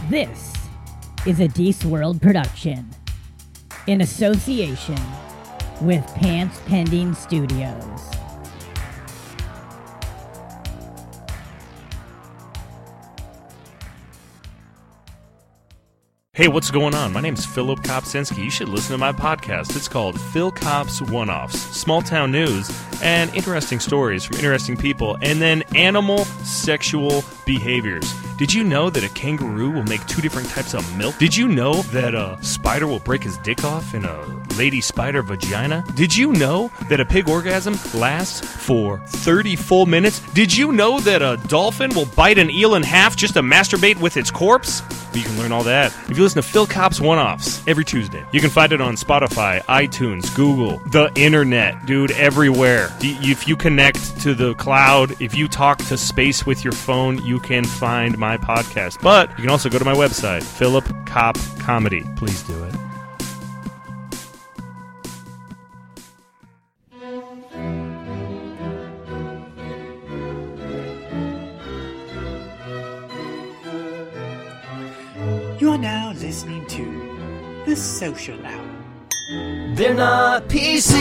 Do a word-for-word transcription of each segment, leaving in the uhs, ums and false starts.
This is a Deece World production in association with Pants Pending Studios. Hey, what's going on? My name's Philip Kopsinski. You should listen to my podcast. It's called Phil Kop's One-Offs, small town news, and interesting stories from interesting people, and then animal sexual behaviors. Did you know that a kangaroo will make two different types of milk? Did you know that a spider will break his dick off in a lady spider vagina? Did you know that a pig orgasm lasts for thirty full minutes? Did you know that a dolphin will bite an eel in half just to masturbate with its corpse? You can learn all that if you listen to Phil Kop's One-Offs every Tuesday. You can find it on Spotify, iTunes, Google, the internet, dude, everywhere. If you connect to the cloud, if you talk to space with your phone, you can find my podcast. But you can also go to my website, Philip Kop Comedy. Please do it. You are now listening to The Social Hour. They're not P C,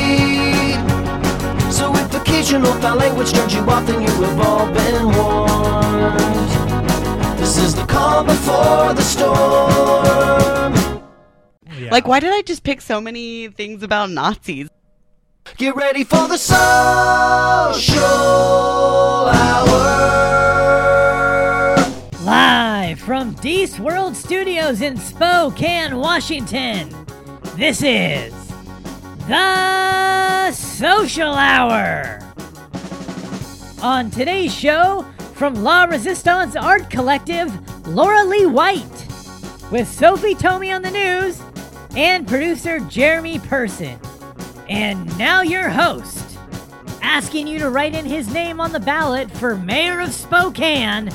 so if occasional foul language turns you off, then you have all been warned. This is the calm before the storm. Yeah. Like, why did I just pick so many things about Nazis? Get ready for the Social Hour. Live from Deece World Studios in Spokane, Washington, this is The Social Hour. On today's show, from La Resistance Art Collective, Laura Lee White, with Sophie Tomey on the news, and producer Jeremy Person. And now your host, asking you to write in his name on the ballot for Mayor of Spokane,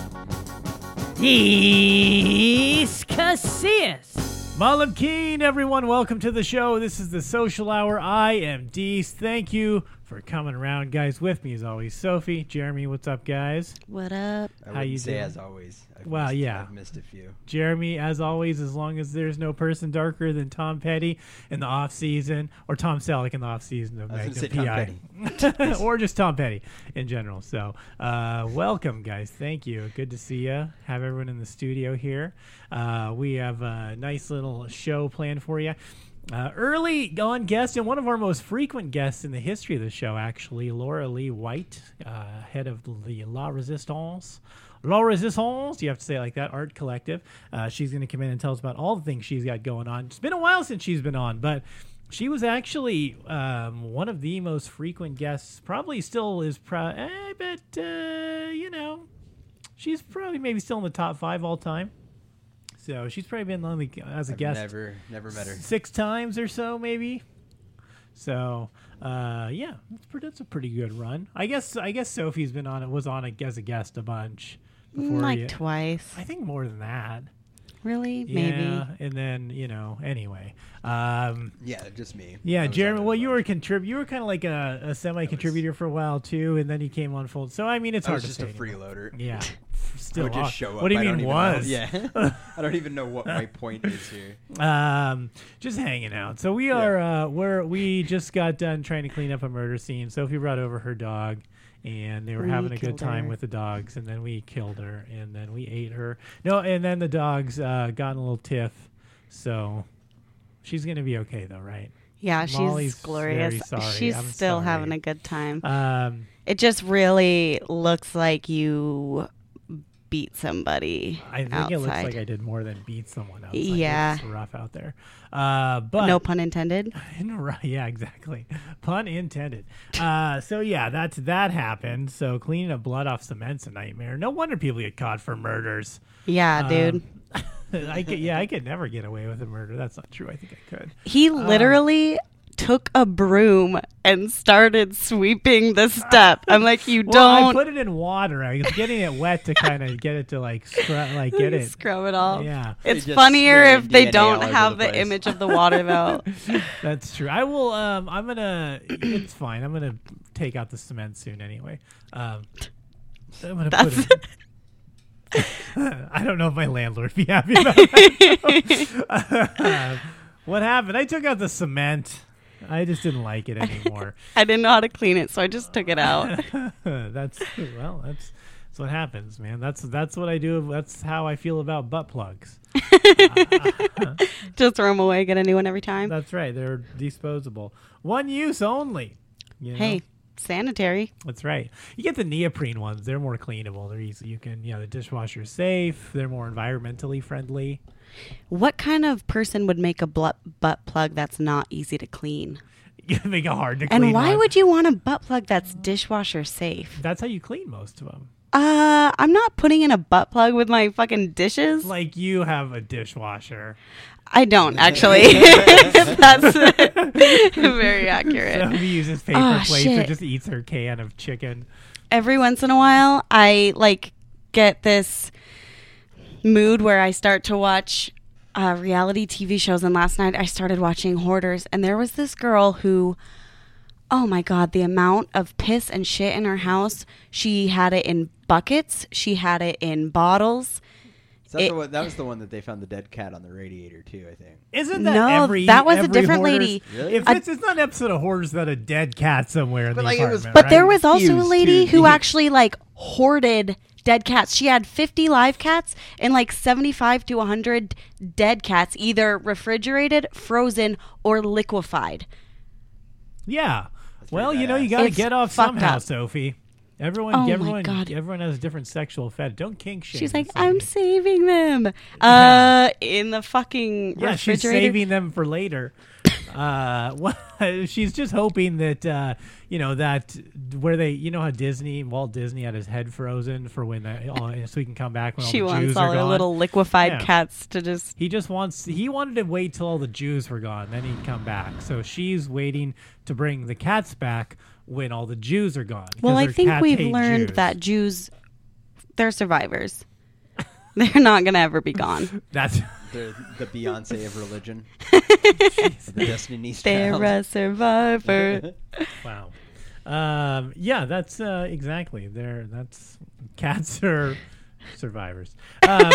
Deece Casillas. Malam Keen, everyone. Welcome to the show. This is The Social Hour. I am Deece. Thank you for coming around, guys. With me, as always, Sophie, Jeremy. What's up, guys? What up? I How you say doing? as always. I've Well, missed, yeah. I've missed a few. Jeremy, as always, as long as there's no person darker than Tom Petty in the off season, or Tom Selleck in the off season of I was Magnum gonna say P I, or just Tom Petty in general. So, uh, welcome, guys. Thank you. Good to see you. Have everyone in the studio here. Uh, we have a nice little show planned for you. Uh, early on guest and one of our most frequent guests in the history of the show, actually, Laura Lee White, uh, head of the La Resistance. La Resistance, you have to say it like that, Art Collective. Uh, she's going to come in and tell us about all the things she's got going on. It's been a while since she's been on, but she was actually um, one of the most frequent guests, probably still is, pro- eh, but, uh, you know, she's probably maybe still in the top five all time. So she's probably been on the, as a I've guest never, never met her. six times or so, maybe. So, uh, yeah, that's, pretty, that's a pretty good run. I guess I guess Sophie's been on it, was on it as a guest a bunch before. Like you, twice. I think more than that. Really? Yeah, Maybe. and then you know, anyway. Um, Yeah, just me. yeah, I was Jeremy. on it Well, a you were a bunch. contrib- You were kind of like a, a semi-contributor for a while too, and then you came on full. So I mean, it's I hard was to just say a anymore. freeloader. Yeah, I still. would just are. show up. What do you I mean don't even was? Know. Yeah, I don't even know what my point is here. Um, just hanging out. So we are. Uh, we're we just got done trying to clean up a murder scene. Sophie brought over her dog, and they were We having a good killed time her. with the dogs. And then we killed her, and then we ate her. No, and then the dogs uh, got in a little tiff. So she's gonna be okay, though, right? Yeah, she's Molly's glorious. very sorry. She's I'm still sorry. having a good time. Um, It just really looks like you beat somebody I think outside. it looks like I did more than beat someone else. Like, Yeah. it's rough out there. Uh, but No pun intended. Right, yeah, exactly. Pun intended. Uh, so yeah, that's that happened. So cleaning up blood off cement's a nightmare. No wonder people get caught for murders. Yeah, dude. Um, I could, yeah, I could never get away with a murder. That's not true. I think I could. He literally took a broom and started sweeping the step. I'm like, you Well, I don't put it in water. I was getting it wet to kind of get it to like scrub, like get it. scrub it off. Yeah, It's just funnier smearing if they D N A don't all over have the the place. image of the water though. that's true. I will. Um, I'm gonna. It's fine. I'm gonna take out the cement soon anyway. Um, I'm gonna That's put it. I don't know if my landlord would be happy about that. uh, what happened? I took out the cement. I just didn't like it anymore. I didn't know how to clean it, so I just took it out. that's well, that's that's what happens, man. That's that's what I do. That's how I feel about butt plugs. Just throw them away, get a new one every time. That's right. They're disposable, one use only. You know? Hey, sanitary. That's right. You get the neoprene ones. They're more cleanable. They're easy. You can, you know, the dishwasher's safe. They're more environmentally friendly. What kind of person would make a butt butt plug that's not easy to clean? You make it hard to clean. And why one. would you want a butt plug that's dishwasher safe? That's how you clean most of them. Uh, I'm not putting in a butt plug with my fucking dishes. Like you have a dishwasher. I don't actually. That's very accurate. So he uses paper Oh, plates or shit. just eats her can of chicken. Every once in a while, I like get this mood where I start to watch uh, reality T V shows. And last night I started watching Hoarders, and there was this girl who, oh my God, the amount of piss and shit in her house. She had it in buckets. She had it in bottles. Is that, It- the one, that was the one that they found the dead cat on the radiator too, I think. Isn't that No, every that was a every different Hoarders? lady. Really? If I- it's, it's not an episode of Hoarders that a dead cat somewhere in But, the like, it was- apartment, But right? there was also a Fused lady to who the- actually like hoarded dead cats. She had fifty live cats and like seventy-five to one hundred dead cats, either refrigerated, frozen, or liquefied. Yeah. That's Well, pretty you know, you badass. got to It's get off fucked somehow, up. Sophie. Everyone, Oh my everyone, God. everyone has a different sexual fetish. Don't kink shame. She's like, Sophie. I'm saving them uh, in the fucking Yeah, she's refrigerator. saving them for later. uh, what, she's just hoping that uh, you know that where they, you know how Disney, Walt Disney had his head frozen for when the, uh, so he can come back when She all the wants Jews all are her gone. little liquefied Yeah. cats to just. He just wants. He wanted to wait till all the Jews were gone, then he'd come back. So she's waiting to bring the cats back when all the Jews are gone. Well, because I her think cats we've hate learned Jews. that Jews, they're survivors. They're not going to ever be gone. That's The, the Beyonce of religion. The Destiny's They're Child. a survivor. wow. Um, yeah, that's uh, exactly. They're that's cats are survivors. Um,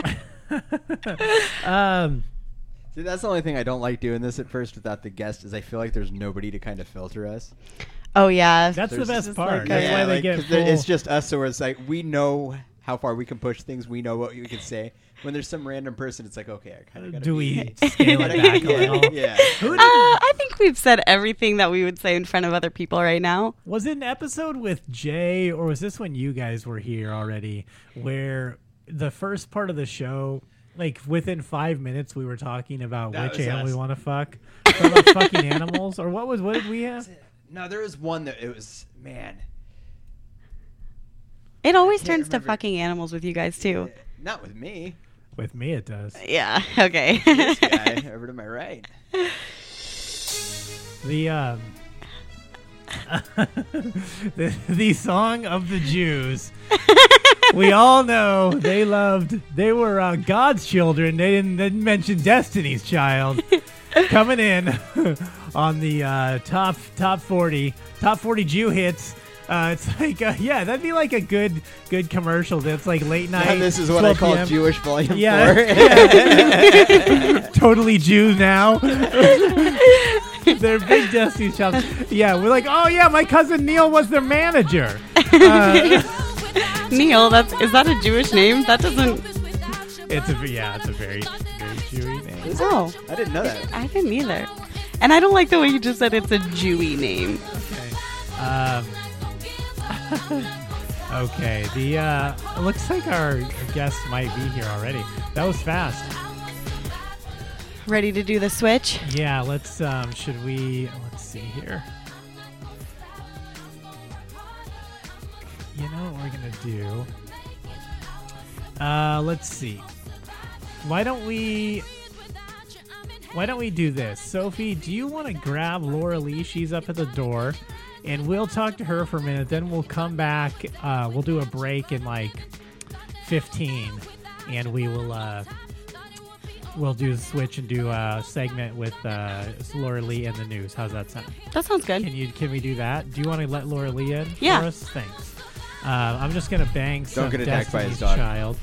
um, See, that's the only thing I don't like doing this at first without the guest is I feel like there's nobody to kind of filter us. Oh, yeah. that's the There's best just part. like that's a- why they like, get 'cause full. there- it's just us, so it's like we know how far we can push things. We know what we can say. When there's some random person, it's like, okay, I kind of got Do we scale it back a yeah, little? yeah. Who Uh, did, I think we've said everything that we would say in front of other people right now. was it an episode with Jay, or was this when you guys were here already, where the first part of the show, like within five minutes, we were talking about That which was animal us. we want to fuck, or about fucking animals, or what was what did we have? No, there was one that it was man. It always can't turns to remember. fucking animals with you guys, too. Not with me. With me, it does. Yeah, okay. This guy over to my right. The um, the the song of the Jews. We all know they loved. They were uh, God's children. They didn't, they didn't mention Destiny's Child. Coming in on the uh, top top forty top forty Jew hits. Uh, it's like uh, yeah, that'd be like a good good commercial. That's like late night. And this is what I twelve call p m Jewish Volume Yeah, Four. yeah. Totally Jew now. They're big Destiny's Child. Yeah, we're like, oh yeah, my cousin Neil was their manager. Uh, Neil, that's is that a Jewish name? That doesn't. it's a yeah, it's a very very Jewy name. Oh, I didn't know that. I didn't either. And I don't like the way you just said it's a Jewy name. Okay. Um, okay. The uh, it looks like our guest might be here already. That was fast. Ready to do the switch? Yeah. Let's. Um, should we? Let's see here. You know what we're gonna do? Uh, let's see. Why don't we? Why don't we do this? Sophie, do you want to grab Laura Lee? She's up at the door. And we'll talk to her for a minute. Then we'll come back. Uh, we'll do a break in like fifteen. And we will uh, we'll do the switch and do a segment with uh, Laura Lee and the news. How's that sound? That sounds good. Can you can we do that? Do you want to let Laura Lee in Yeah. for us? Thanks. Uh, I'm just gonna bang some get attacked by his Destiny's dog. Child.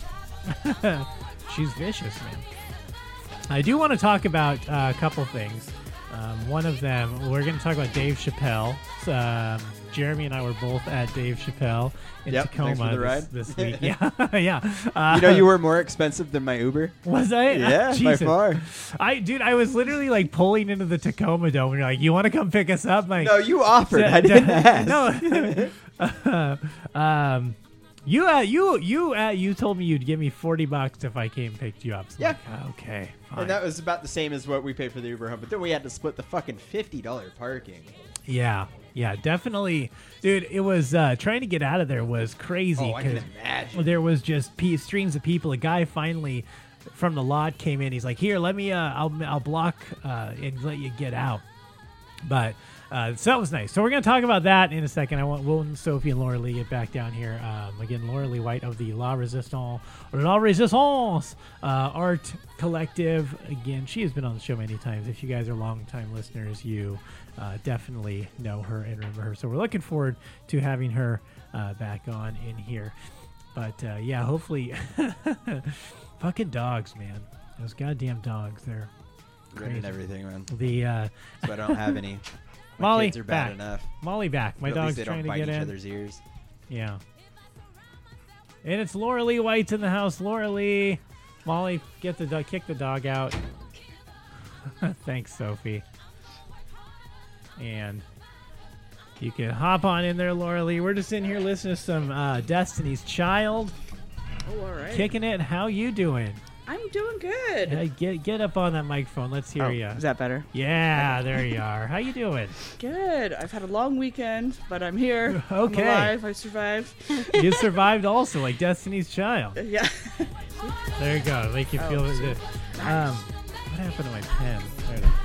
She's vicious, man. I do want to talk about uh, a couple things. Um, one of them, we're going to talk about Dave Chappelle. Um, Jeremy and I were both at Dave Chappelle in Yep, thanks Tacoma for the ride. this, this week. Yeah, yeah. Uh, You know, you were more expensive than my Uber. Was I? Yeah, by Jesus. far. I, dude, I was literally like pulling into the Tacoma Dome. And you're like, you want to come pick us up? I'm like, No, you offered. D- I didn't d- ask. No. uh, um, you, uh, you, you, uh, you told me you'd give me forty bucks if I came and picked you up. So Yeah. I'm like, okay. Fine. And that was about the same as what we paid for the Uber home. But then we had to split the fucking fifty dollars parking. Yeah, yeah, definitely, dude. It was uh, trying to get out of there was crazy. Oh, I can 'cause imagine. There was just p- streams of people. A guy finally from the lot came in. He's like, "Here, let me. Uh, I'll I'll block uh, and let you get out." But uh, so that was nice. So we're gonna talk about that in a second. I want Will and Sophie and Laura Lee get back down here. Um, again, Laura Lee White of the La Resistance or La Resistance uh, Art Collective. Again, she has been on the show many times. If you guys are longtime listeners, you uh, definitely know her and remember her. So we're looking forward to having her uh, back on in here. But uh, yeah, hopefully, fucking dogs, man. Those goddamn dogs. They're Ruining crazy. everything, man. The uh, So I don't have any. My Molly, kids are bad back. enough. Molly back. My But at dog's least they trying don't to bite get each in. other's ears. Yeah. And it's Laura Lee White's in the house. Laura Lee, Molly, get the dog, kick the dog out. Thanks, Sophie. And you can hop on in there, Laura Lee. We're just in here listening to some uh, Destiny's Child, Oh, all right. kicking it. How you doing? I'm doing good. Hey, get get up on that microphone. Let's hear Oh, you. is that better? Yeah, there you are. How you doing? Good. I've had a long weekend, but I'm here. Okay. I'm alive. I survived. You survived also, like Destiny's Child. Yeah. There you go. Make you Oh, feel sweet. good. Um, what happened to my pen? There it is.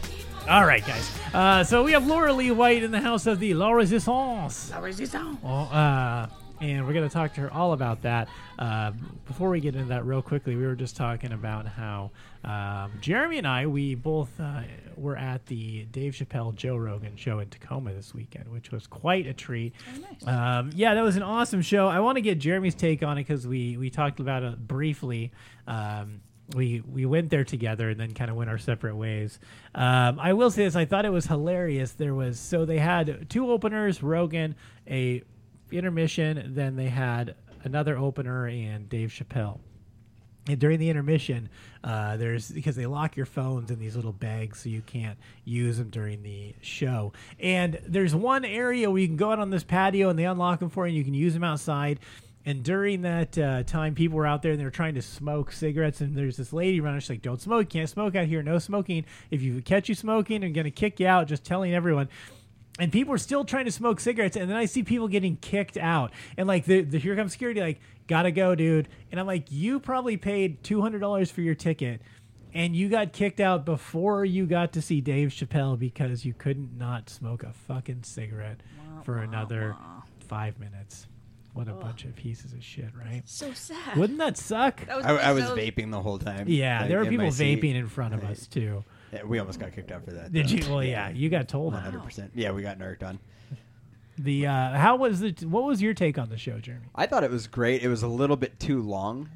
All right, guys. Uh, so we have Laura Lee White in the house of the La Resistance. La Resistance. Well, uh, and we're going to talk to her all about that. Uh, before we get into that real quickly, we were just talking about how um, Jeremy and I, we both uh, were at the Dave Chappelle, Joe Rogan show in Tacoma this weekend, which was quite a treat. Oh, nice. Um, yeah, that was an awesome show. I want to get Jeremy's take on it because we, we talked about it briefly. Um, we we went there together and then kind of went our separate ways. Um, I will say this: I thought it was hilarious. There was so they had two openers, Rogan, a intermission, then they had another opener and Dave Chappelle. And during the intermission, uh, there's because they lock your phones in these little bags so you can't use them during the show. And there's one area where you can go out on this patio and they unlock them for you and you can use them outside. And during that uh, time, people were out there and they were trying to smoke cigarettes. And there's this lady running. She's like, "Don't smoke. You can't smoke out here. No smoking. If you catch you smoking, I'm going to kick you out." Just telling everyone. And people are still trying to smoke cigarettes. And then I see people getting kicked out. And like, the, the here comes security, like, "Gotta go, dude." And I'm like, you probably paid two hundred dollars for your ticket. And you got kicked out before you got to see Dave Chappelle because you couldn't not smoke a fucking cigarette for another five minutes. What a bunch of pieces of shit, right? So sad. Wouldn't that suck? That was, I, I was that vaping the whole time. Yeah, like, there were in people my seat. vaping in front of us too. Yeah, we almost got kicked out for that. Did though. you? Well, yeah, you got told one on hundred percent. Yeah, we got narked on. the. Uh, how was the? What was your take on the show, Jeremy? I thought it was great. It was a little bit too long.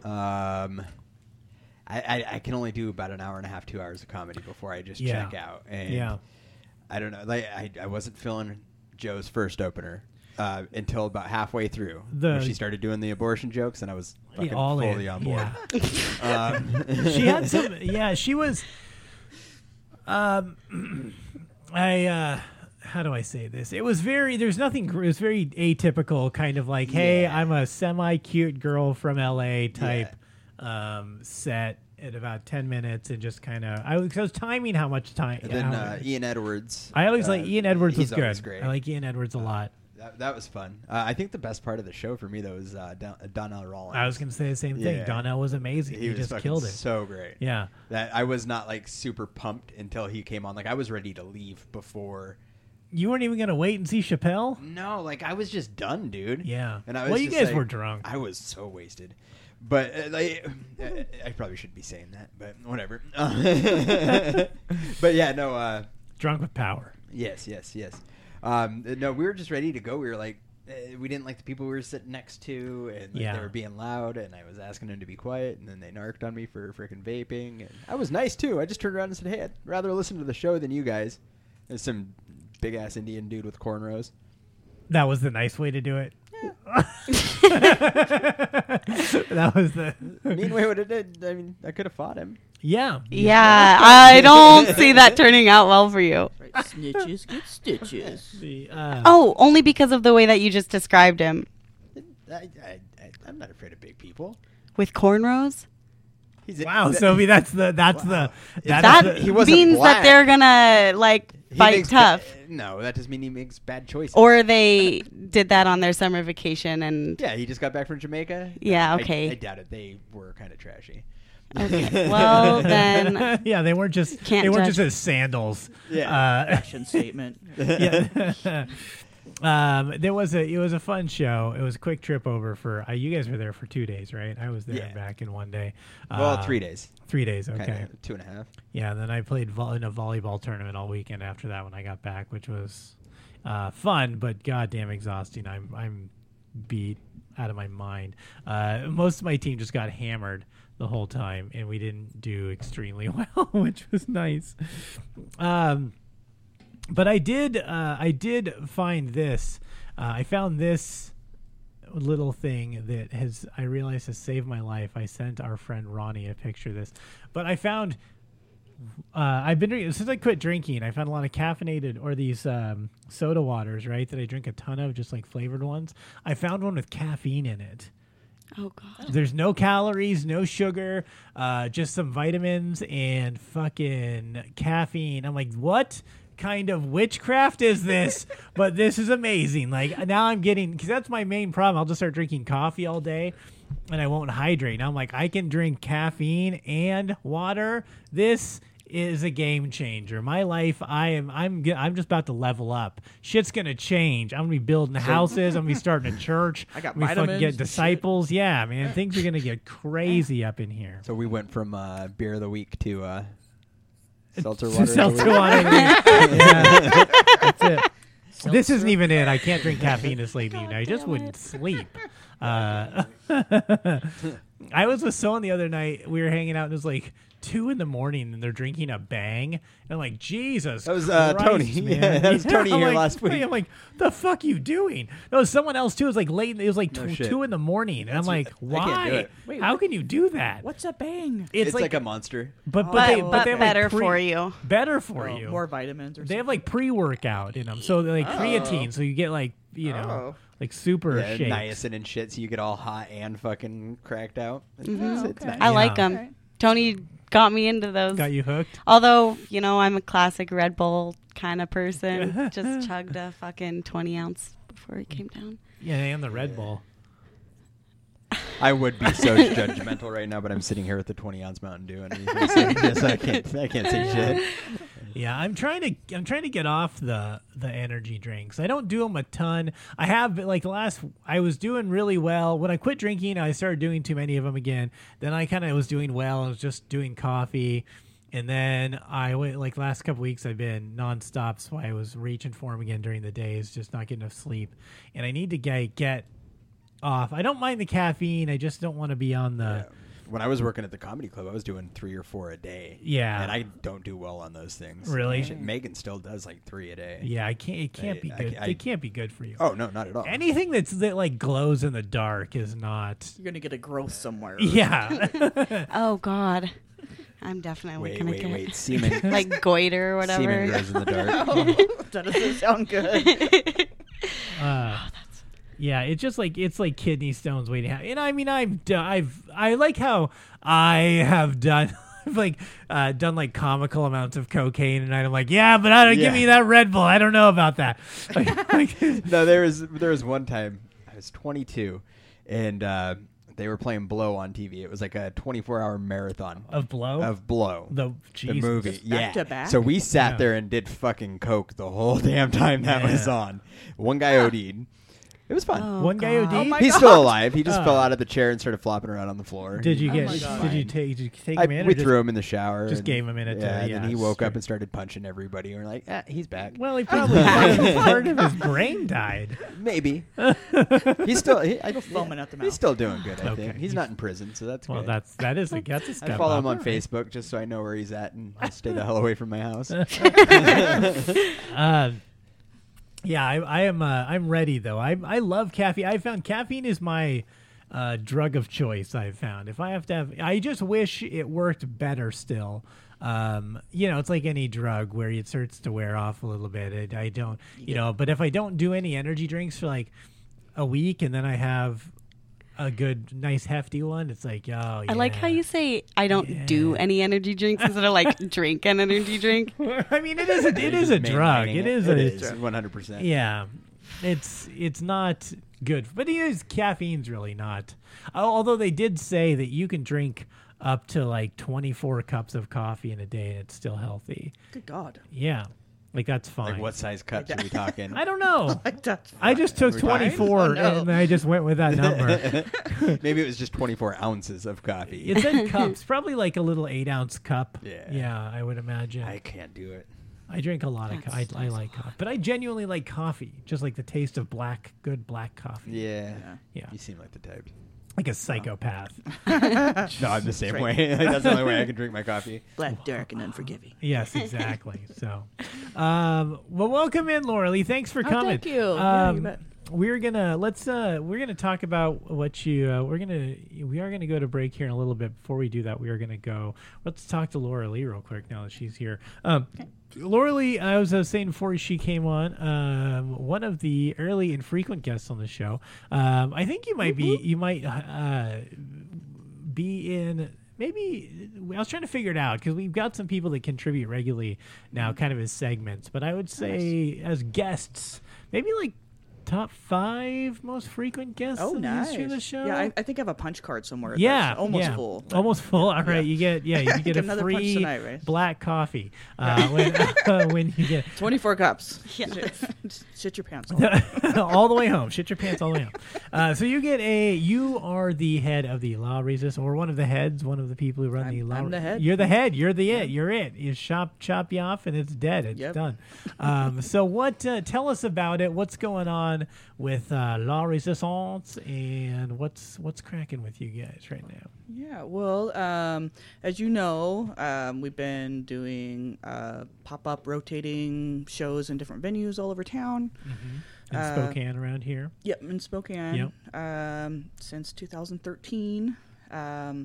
Um, I, I, I can only do about an hour and a half, two hours of comedy before I just Yeah. check out. And Yeah. I don't know. Like I, I wasn't feeling Joe's first opener uh, until about halfway through. The- when she started doing the abortion jokes, and I was Yeah, fucking all fully in. on board. Yeah. Um, She had some. Yeah, she was. Um, I. Uh, how do I say this? It was very. There's nothing. gr- It was very atypical, kind of like, "Hey, Yeah. I'm a semi-cute girl from L A" type um, set at about ten minutes, and just kind of. I was, I was timing how much time. and then how- uh, Ian Edwards. I always uh, like Ian Edwards was he's always good. Great. I like Ian Edwards a lot. That, that was fun. Uh, I think the best part of the show for me though was uh, Don- Donnell Rawlins. I was gonna say the same thing. Yeah. Donnell was amazing. He, He, was just fucking killed it. so great. Yeah. That I was not like super pumped until he came on. Like I was ready to leave before. You weren't even gonna wait and see Chappelle. No, like I was just done, dude. Yeah. And I was Well, you just guys like- were drunk. I was so wasted. But uh, like, uh, I probably shouldn't be saying that, but whatever. But yeah, no. Uh, Drunk with power. yes, yes, yes. Um, no, we were just ready to go. We were like, uh, we didn't like the people we were sitting next to, and like, Yeah. they were being loud, and I was asking them to be quiet, and then they narked on me for freaking vaping. And I was nice too. I just turned around and said, "Hey, I'd rather listen to the show than you guys." There's some big ass Indian dude with cornrows. That was the nice way to do it. That was the mean way what it did. I mean, I could have fought him. yeah. Yeah, I don't see that turning out well for you. Right, snitches get stitches. The, uh, Oh, only because of the way that you just described him. I, I, I, I'm not afraid of big people. With cornrows? He's a, wow, that- Sophie, that's the that's Wow. the that's That the, he wasn't means black. that they're gonna, like, he fight makes tough. ba- no, that just means he makes bad choices. Or they did that on their summer vacation and... yeah, he just got back from Jamaica. Yeah, I- okay. I, doubt it. They were kind of trashy. Okay, well, then... yeah, they weren't just Can't they weren't judge. just his sandals. Yeah. Uh, Fashion statement. yeah. um, there was a it was a fun show. It was a quick trip over for uh, you guys were there for two days, right? I was there Yeah. and back in one day. Well, Uh, three days. Three days, okay. Kind of two and a half. Yeah, and then I played vo- in a volleyball tournament all weekend after that when I got back, which was uh, fun, but goddamn exhausting. I'm I'm beat out of my mind. Uh, most of my team just got hammered the whole time, and we didn't do extremely well, which was nice. Um, but I did uh, I did find this. Uh, I found this little thing that has I realized has saved my life. I sent our friend Ronnie a picture of this, but I found uh, I've been drinking since I quit drinking. I found a lot of caffeinated or these um, soda waters, right? That I drink a ton of, just like flavored ones. I found one with caffeine in it. Oh, God. There's no calories, no sugar, uh, just some vitamins and fucking caffeine. I'm like, what kind of witchcraft is this? But this is amazing. Like, now I'm getting, because that's my main problem. I'll just start drinking coffee all day and I won't hydrate. Now I'm like, I can drink caffeine and water. This is a game changer. My life, I am, I'm, ge- I'm just about to level up. Shit's gonna change. I'm gonna be building houses. I'm gonna be starting a church. I got I'm gonna fucking vitamins get and disciples. Yeah, man, things are gonna get crazy up in here. So we went from uh, beer of the week to uh, seltzer water. Seltzer water. Yeah, that's it. This isn't even it. I can't drink caffeine this late in the evening. I just wouldn't sleep. Uh, I was with someone the other night. We were hanging out, and it was like two in the morning, and they're drinking a Bang. And I'm like, Jesus, That was, uh, Christ, Tony. man. Yeah, that was Tony I'm here like, last week. I'm like, the fuck you doing? No, it was someone else too. It was like late. It was like No tw- shit. two in the morning, and I'm like, I why? can't do it. Wait, How what- can you do that? What's a bang? It's, like, a monster. But but But, they but but they have, like, better pre- for you. Better for Oh, you. More vitamins or They have something. like pre-workout in them, so they're like creatine, so you get like you know Oh. like super Yeah, shakes. niacin and shit, so you get all hot and fucking cracked out. It's, Mhm. it's, it's Okay. nice. I like Yeah. them. Okay. Tony got me into those. Got you hooked. Although, you know, I'm a classic Red Bull kind of person. Just chugged a fucking twenty ounce before it came down. Yeah, and the Red Bull. I would be so judgmental right now, but I'm sitting here with the twenty ounce Mountain Dew, and yes, I can't, I can't say shit. Yeah, I'm trying to I'm trying to get off the the energy drinks. I don't do them a ton. I have like last I was doing really well when I quit drinking. I started doing too many of them again. Then I kind of was doing well. I was just doing coffee, and then I went like last couple weeks. I've been nonstop, so I was reaching for them again during the days, just not getting enough sleep. And I need to get get off. I don't mind the caffeine. I just don't want to be on the. Yeah. When I was working at the comedy club, I was doing three or four a day. Yeah. and I don't do well on those things. Really? Shit, Megan still does like three a day. Yeah, I can't. It can't I- be I- good. I- it can't be good for you. Oh no, not at all. Anything that's that like glows in the dark is not. You're gonna get a growth somewhere. Yeah. Oh, God. I'm definitely wait, going to wait, get wait. Semen, like goiter or semen whatever. grows in the dark. That doesn't sound good. uh, yeah, it's just like it's like kidney stones waiting. to happen. And I mean, I've done, I've I like how I have done. I've like uh, done like comical amounts of cocaine, and I'm like, yeah, but I don't give Yeah. me that Red Bull. I don't know about that. Like, like, No, there was there was one time I was twenty-two, and uh, they were playing Blow on T V. It was like a twenty-four hour marathon of blow of Blow. the The Jesus. movie, Just back yeah. to back? So we sat Yeah. there and did fucking coke the whole damn time that was Yeah. on. One guy OD'd. It was fun. Oh, One guy God. O D'd? Oh my He's God. still alive. He just Oh. fell out of the chair and started flopping around on the floor. Did you Oh get? my did God. you take? Did you take I, him in? or we just- threw him in the shower. just and- gave him a minute to- Yeah, and yeah, then he woke sure. up and started punching everybody. And we're like, ah, he's back. Well, he probably part of his brain died. Maybe. he's still. He, I, foaming yeah, at the mouth. He's still doing good. I Okay. think he's not in prison, so that's Well, good. that's that is a that's a step I follow him up. on Facebook just so I know where he's at and I'll stay the hell away from my house. Uh, yeah, I, I am. Uh, I'm ready though. I I love caffeine. I found caffeine is my uh, drug of choice. I've found if I have to have, I just wish it worked better still. Um, you know, it's like any drug where it starts to wear off a little bit. I, I don't, you know, but if I don't do any energy drinks for like a week and then I have a good, nice, hefty one, it's like, oh, yeah. I like how you say I don't do Yeah. any energy drinks instead of like drink an energy drink. I mean, it is. A, it is a drug. Maintaining It is It a. is one hundred percent. Yeah, it's it's not good, but it is caffeine's really not. Al- Although they did say that you can drink up to like twenty-four cups of coffee in a day and it's still healthy. Good God. Yeah, like that's fine. Like what size cups are we talking? I don't know. Like that's I just took We're talking- twenty-four Oh, no. and I just went with that number. Maybe it was just twenty-four ounces of coffee. It said cups, probably like a little eight ounce cup. Yeah. yeah, I would imagine. I can't do it. I drink a lot of. Co- I, I like coffee, but I genuinely like coffee, just like the taste of black, good black coffee. Yeah. Yeah. You seem like the type. Like a psychopath. No, I'm the same way. Like, that's the only way I can drink my coffee. black, dark, and unforgiving. Yes, exactly. So, um, well, welcome in, Laura Lee. Thanks for Oh, coming. thank you. Yeah, you Um, bet. We're gonna let's uh we're gonna talk about what you uh, we're gonna we are gonna go to break here in a little bit. Before we do that, we are gonna go. Let's talk to Laura Lee real quick now that she's here. Um, Laura Lee, I was uh, saying before she came on, um, one of the early and frequent guests on the show. Um, I think you might be you might uh, be in. Maybe I was trying to figure it out because we've got some people that contribute regularly now, kind of as segments. But I would say as guests, maybe like top five most frequent guests Oh, in the nice. history of the show. Yeah, I, I think I have a punch card somewhere. Yeah, that's almost yeah. full. Almost full. All right, you get yeah, you get Get a another punch free tonight, right? black coffee uh, when uh, when you get twenty-four cups. Yeah. Shit, shit your pants off. all the way home. Shit your pants all the way home. Uh, so you get a. You are the head of the La Resist, or one of the heads, one of the people who run I'm- the La. I'm the head. You're the head. You're the it. You're it. You chop chop you off, and it's dead. It's Yep. done. Um, so what? Uh, tell us about it. What's going on with uh, La Resistance, and what's what's cracking with you guys right now? Yeah, well, um, as you know, um, we've been doing uh, pop-up rotating shows in different venues all over town. In Uh, Spokane around here. Yep, in Spokane Yep. um, since two thousand thirteen. Um,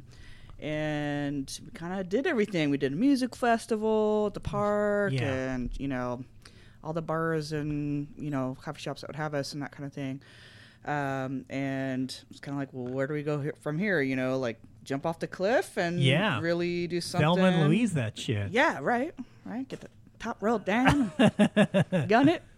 and we kind of did everything. We did a music festival at the park Yeah. and, you know, all the bars and, you know, coffee shops that would have us and that kind of thing. Um, and it's kind of like, well, where do we go he- from here? You know, like jump off the cliff and Yeah. really do something. Thelma and Louise, that shit. Yeah, right, right. Get the top rail down, gun it.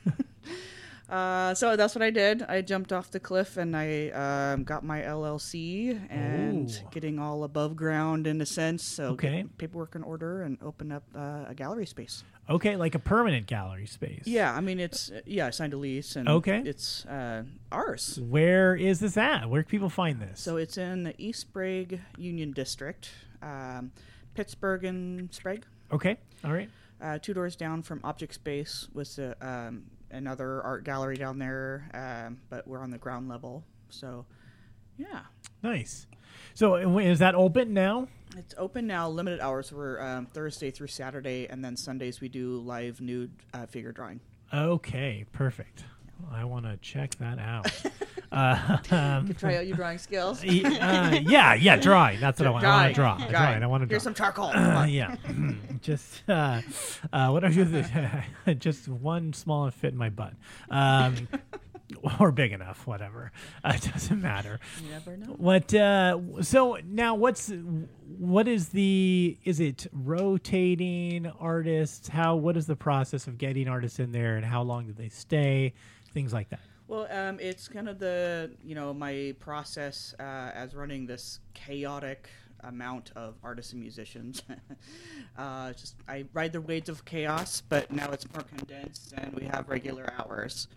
uh, so that's what I did. I jumped off the cliff and I um, got my L L C and Ooh. getting all above ground in a sense. So Okay. get paperwork in order and open up uh, a gallery space. Okay, like a permanent gallery space. Yeah, I mean it's yeah. I signed a lease and Okay. it's uh, ours. Where is this at? Where can people find this? So it's in the East Sprague Union District, um, Pittsburgh and Sprague. okay, all right. Uh, two doors down from Object Space was a, um, another art gallery down there, um, but we're on the ground level. So, yeah, Nice. So uh, wait, is that open now? it's open now. Limited hours. We're um, Thursday through Saturday, and then Sundays we do live nude uh, figure drawing. Okay, perfect. I want to check that out. uh, um, Try out your drawing skills. y- uh, yeah, yeah, drawing. That's what I want. I want to draw. Drawing. Drawing. I want to draw. Here's some charcoal. Come Uh, on. yeah, just uh, uh, what are you? Just one small and fit in my butt, um, or big enough, whatever. Uh, it doesn't matter. You never know. What? Uh, so now, what's what is the? Is it rotating artists? How? What is the process of getting artists in there, and how long do they stay? Things like that. Well, um, it's kind of the, you know, my process uh, as running this chaotic amount of artists and musicians. uh, just I ride the waves of chaos, but now it's more condensed and we have regular hours.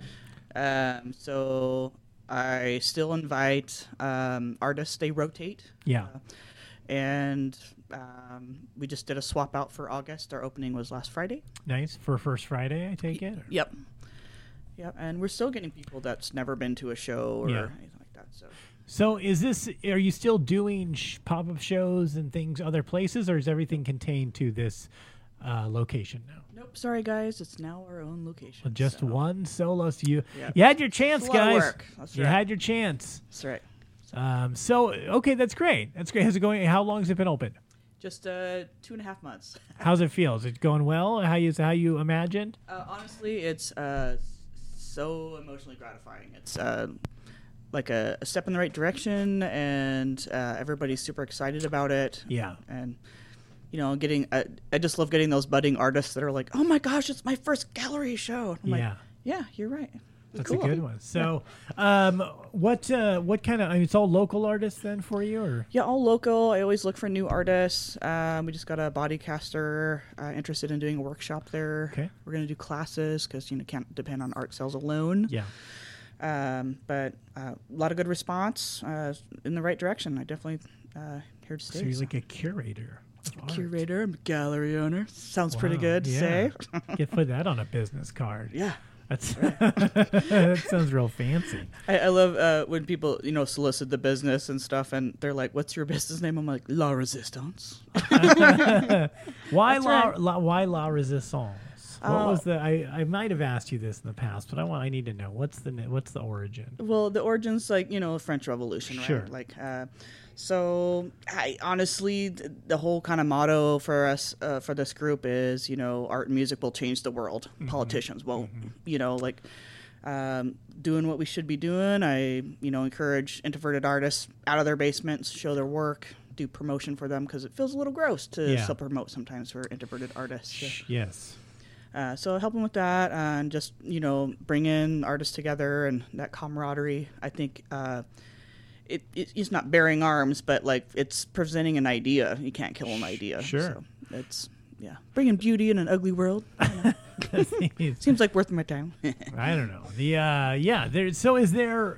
Um, so I still invite um, artists. They rotate. Yeah. Uh, and um, we just did a swap out for August. Our opening was last Friday. Nice. For First Friday, I take it? Or? Yep. Yep. And we're still getting people that's never been to a show or Yeah. anything like that. So. So is this, are you still doing sh- pop-up shows and things other places, or is everything contained to this uh, location now? Nope. Sorry, guys. It's now our own location. Well, just so. one solo. So you, Yeah. you had your chance, It's a lot of guys. work. That's you right. had your chance. That's right. Um, so, okay, that's great. That's great. How's it going? How long has it been open? Just uh, two and a half months. How's it feel? Is it going well? How you, how you imagined? Uh, honestly, it's uh, so emotionally gratifying. It's uh, like a, a step in the right direction, and uh, everybody's super excited about it. Yeah. And, you know, getting, uh, I just love getting those budding artists that are like, oh my gosh, it's my first gallery show. I'm Yeah. like, yeah, you're right. It's That's cool. a good one. So, um, what uh, what kind of? I mean, it's all local artists then for you, or Yeah, all local. I always look for new artists. Um, we just got a body caster uh, interested in doing a workshop there. Okay. We're going to do classes because, you know, can't depend on art sales alone. yeah, Um, but uh, a lot of good response uh, in the right direction. I definitely uh, here to stay. so you're so. like a curator. of art. Curator, I'm a gallery owner. Sounds pretty Wow, good to yeah. say. Get put that on a business card. Yeah. That's that sounds real fancy. I, I love uh, when people, you know, solicit the business and stuff, and they're like, "What's your business name?" I'm like, "La Resistance." Why That's la, right. la why la resistance? What Uh, was the? I, I might have asked you this in the past, but I want I need to know what's the what's the origin? Well, the origins, like, you know, French Revolution, right? Sure. Like, uh, so I honestly, th- the whole kind of motto for us, uh, for this group is, you know, art and music will change the world. Mm-hmm. Politicians won't, you know, like, um, doing what we should be doing. I, you know, encourage introverted artists out of their basements, show their work, do promotion for them, because it feels a little gross to Yeah. self-promote sometimes for introverted artists. So. Yes. Uh, so help them with that, and just, you know, bring in artists together and that camaraderie. I think uh, it, it it's not bearing arms, but like it's presenting an idea. You can't kill an idea. Sure. So it's yeah, bringing beauty in an ugly world. Seems like worth my time. I don't know. The uh, yeah. There. So is there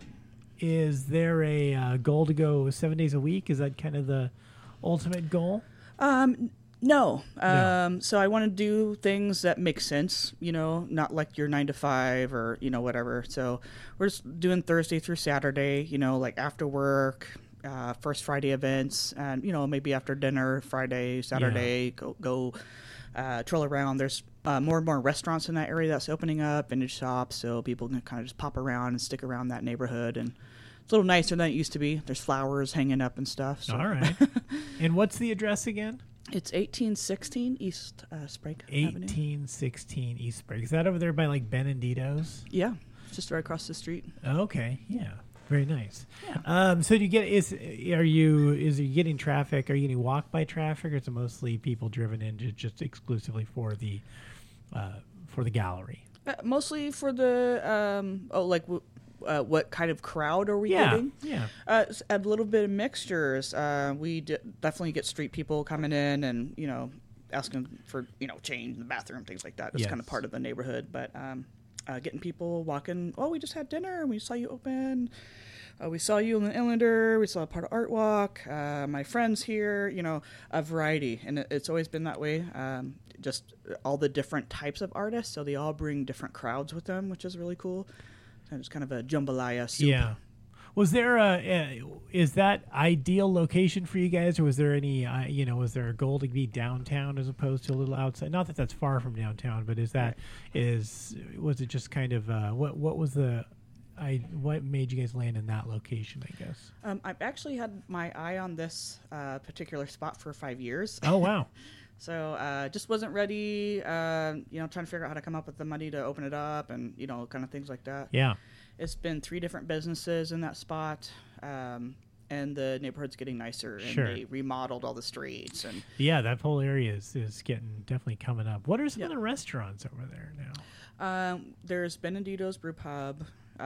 is there a uh, goal to go seven days a week? Is that kind of the ultimate goal? Um, no. No. Um, so I want to do things that make sense, you know, not like your nine to five or, you know, whatever. So we're just doing Thursday through Saturday, you know, like after work, uh, first Friday events, and, you know, maybe after dinner, Friday, Saturday, go, go, uh, troll around. There's, uh, more and more restaurants in that area that's opening up, vintage shops. So people can kind of just pop around and stick around that neighborhood, and it's a little nicer than it used to be. There's flowers hanging up and stuff. So. All right. And what's the address again? It's eighteen sixteen East uh, Sprague Avenue. eighteen sixteen East Sprague. Is that over there by like Benedito's? Yeah, it's just right across the street. Okay. Yeah. Very nice. Um, so do you get is are you is you getting traffic? Are you getting walk by traffic, or is it mostly people driven in to just exclusively for the uh, for the gallery? Uh, mostly for the um, oh, like w- uh, what kind of crowd are we Yeah. getting? Yeah. Uh, s- a little bit of mixtures. Uh, we d- definitely get street people coming in and, you know, asking for, you know, change in the bathroom, things like that. That's Yes. kind of part of the neighborhood. But um, uh, getting people walking, oh, we just had dinner and we saw you open. Uh, we saw you in the Islander. We saw a part of Art Walk. Uh, my friends here, you know, a variety. And it, it's always been that way. Um, just all the different types of artists. So they all bring different crowds with them, which is really cool. And it's kind of a jambalaya soup. Yeah. Was there a, uh, is that ideal location for you guys, or was there any, uh, you know, was there a goal to be downtown as opposed to a little outside? Not that that's far from downtown, but is that, is, was it just kind of, uh, what, what was the, I, what made you guys land in that location, I guess? Um, I've actually had my eye on this uh, particular spot for five years. Oh, wow. So uh, just wasn't ready, uh, you know, trying to figure out how to come up with the money to open it up and, you know, kind of things like that. Yeah. It's been three different businesses in that spot, um, and the neighborhood's getting nicer, and Sure. they remodeled all the streets. And Yeah, that whole area is, is getting definitely coming up. What are some Yeah. of the restaurants over there now? um, there's Benedito's Brew Pub,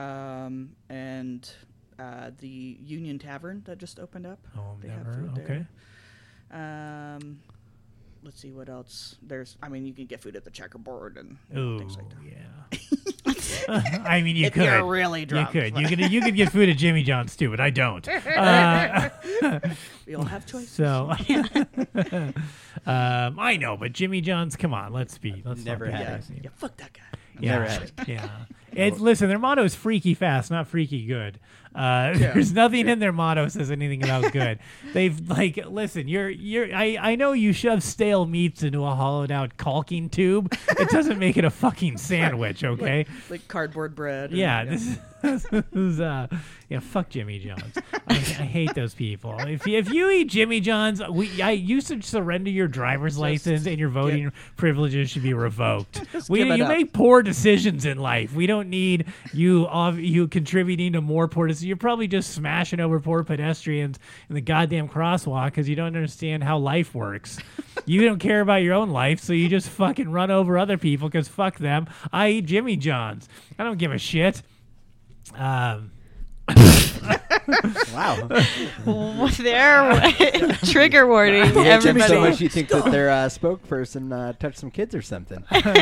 um, and uh, the Union Tavern that just opened up. Oh, They have never. food Okay. there. Um, let's see what else. There's, I mean, you can get food at the Checkerboard and Oh, things like that. yeah. I mean, you If could. you're really drunk. You could. You could. You could get food at Jimmy John's too, but I don't. Uh, We all have choices. so, um, I know, but Jimmy John's. Come on, let's be. Let's not Never be had it. crazy. Yeah, fuck that guy. Yeah, Never had it. Yeah. It's, listen, their motto is freaky fast, not freaky good. Uh, There's nothing in their motto says anything about good. They've like, listen, you're you're. I, I know you shove stale meats into a hollowed out caulking tube. It doesn't make it a fucking sandwich, okay? Like cardboard bread. and- Yeah, this is, this is uh, yeah, fuck Jimmy John's. I, I hate those people. If you, if you eat Jimmy John's, we I used to surrender your driver's license and your voting privileges should be revoked. We give it you up. make poor decisions in life. We don't need you of you contributing to more poor decisions. You're probably just smashing over poor pedestrians in the goddamn crosswalk because you don't understand how life works. You don't care about your own life, so you just fucking run over other people because fuck them. I eat Jimmy John's. I don't give a shit. Um, Wow. There, trigger warning, Yeah, Jim, everybody. so much you think that their uh, spokesperson uh, touched some kids or something?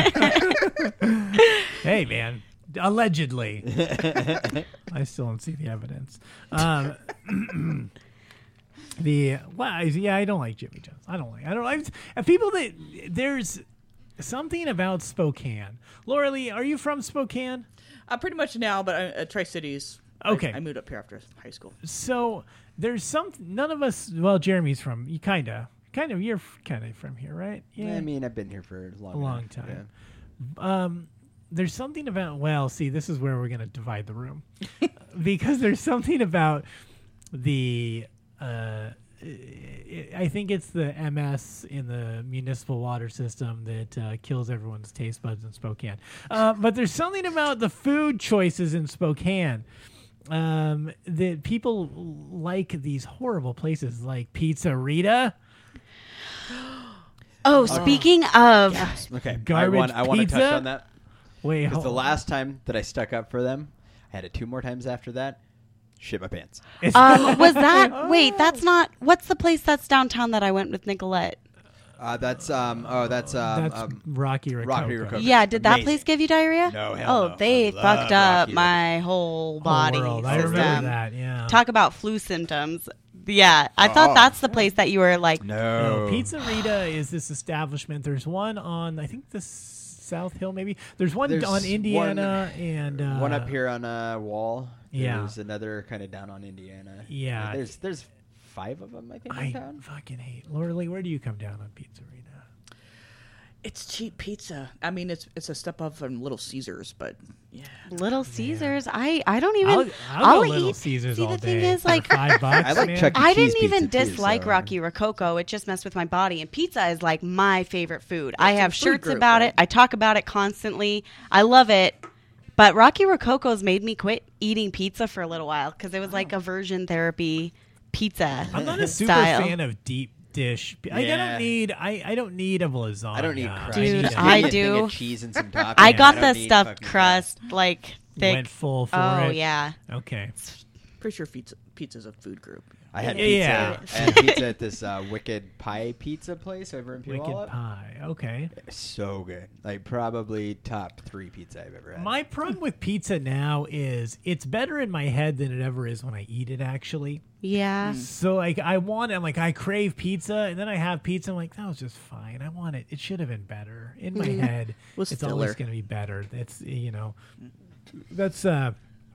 hey, man. Allegedly. I still don't see the evidence. Um, the well, I- yeah, I don't like Jimmy John's. I don't like. I don't like and people that there's something about Spokane. Laura Lee, are you from Spokane? Uh, pretty much now, but I, uh, Tri Cities. Okay. I, I moved up here after high school. So there's some. None of us. Well, Jeremy's from. You kind of, kind of. You're kind of from here, right? I mean, I've been here for a long, a long enough, time. Um, there's something about. Well, see, this is where we're gonna divide the room, because there's something about the. Uh, I think it's the M S in the municipal water system that uh, kills everyone's taste buds in Spokane. Uh, but there's something about the food choices in Spokane um, that people like these horrible places like Pizzeria. Oh, speaking of, Yeah. Okay, Garbage I want, I want to touch pizza? on that. Wait, Because hold the on. last time that I stuck up for them, I had it two more times after that. Shit my pants. um, was that? Wait, that's not. What's the place that's downtown that I went with Nicolette? Uh, that's um. Oh, that's um. That's um Rocky Rococo. Rocky Rococo. Yeah, did that Amazing. place give you diarrhea? No, hell Oh, no. they I love fucked up Rocky my whole Whole body world. I system. remember that. Yeah. Talk about flu symptoms. Yeah, I thought Oh. that's the place that you were like. No. No, Pizzeria is this establishment. There's one on, I think, the South Hill, maybe. There's one There's on Indiana and uh, One up here on a wall. Yeah. There's another kind of down on Indiana. Yeah. There's there's five of them, I think, in I town. fucking hate. Laura Lee, where do you come down on Pizzeria? It's cheap pizza. I mean, it's it's a step up from Little Caesars, but yeah. Little Caesars. I, I don't even. I'll, I'll, go eat. Little Caesars See, all the day. thing is, for like, five bucks. I like man. Chuck E. I Cheese didn't even pizza too, dislike so- Rocky Rococo. It just messed with my body. And pizza is like my favorite food. I It's a have food shirts group, about right? it. I talk about it constantly. I love it. But Rocky Rococo's made me quit eating pizza for a little while because it was like aversion therapy pizza. I'm not a super style. fan of deep dish. I, I Yeah. don't need. I, I don't need a lasagna. I don't need crust. Dude, Just I give me a thing do. of cheese and some toppings. I got don't the need stuffed fucking crust, like thick. Went full for oh it. yeah. Okay. Pretty sure pizza pizza's a food group. I had Yeah, pizza. yeah. I had pizza at this uh, Wicked Pie pizza place over in Wicked Puyallup. pie. Okay. So good. Like probably top three pizza I've ever had. My problem with pizza now is it's better in my head than it ever is when I eat it. Actually. Yeah. So like I want, I'm like I crave pizza, and then I have pizza. I'm like that was just fine. I want it. It should have been better. In my head, Was it's filler. always going to be better. That's you know, that's uh,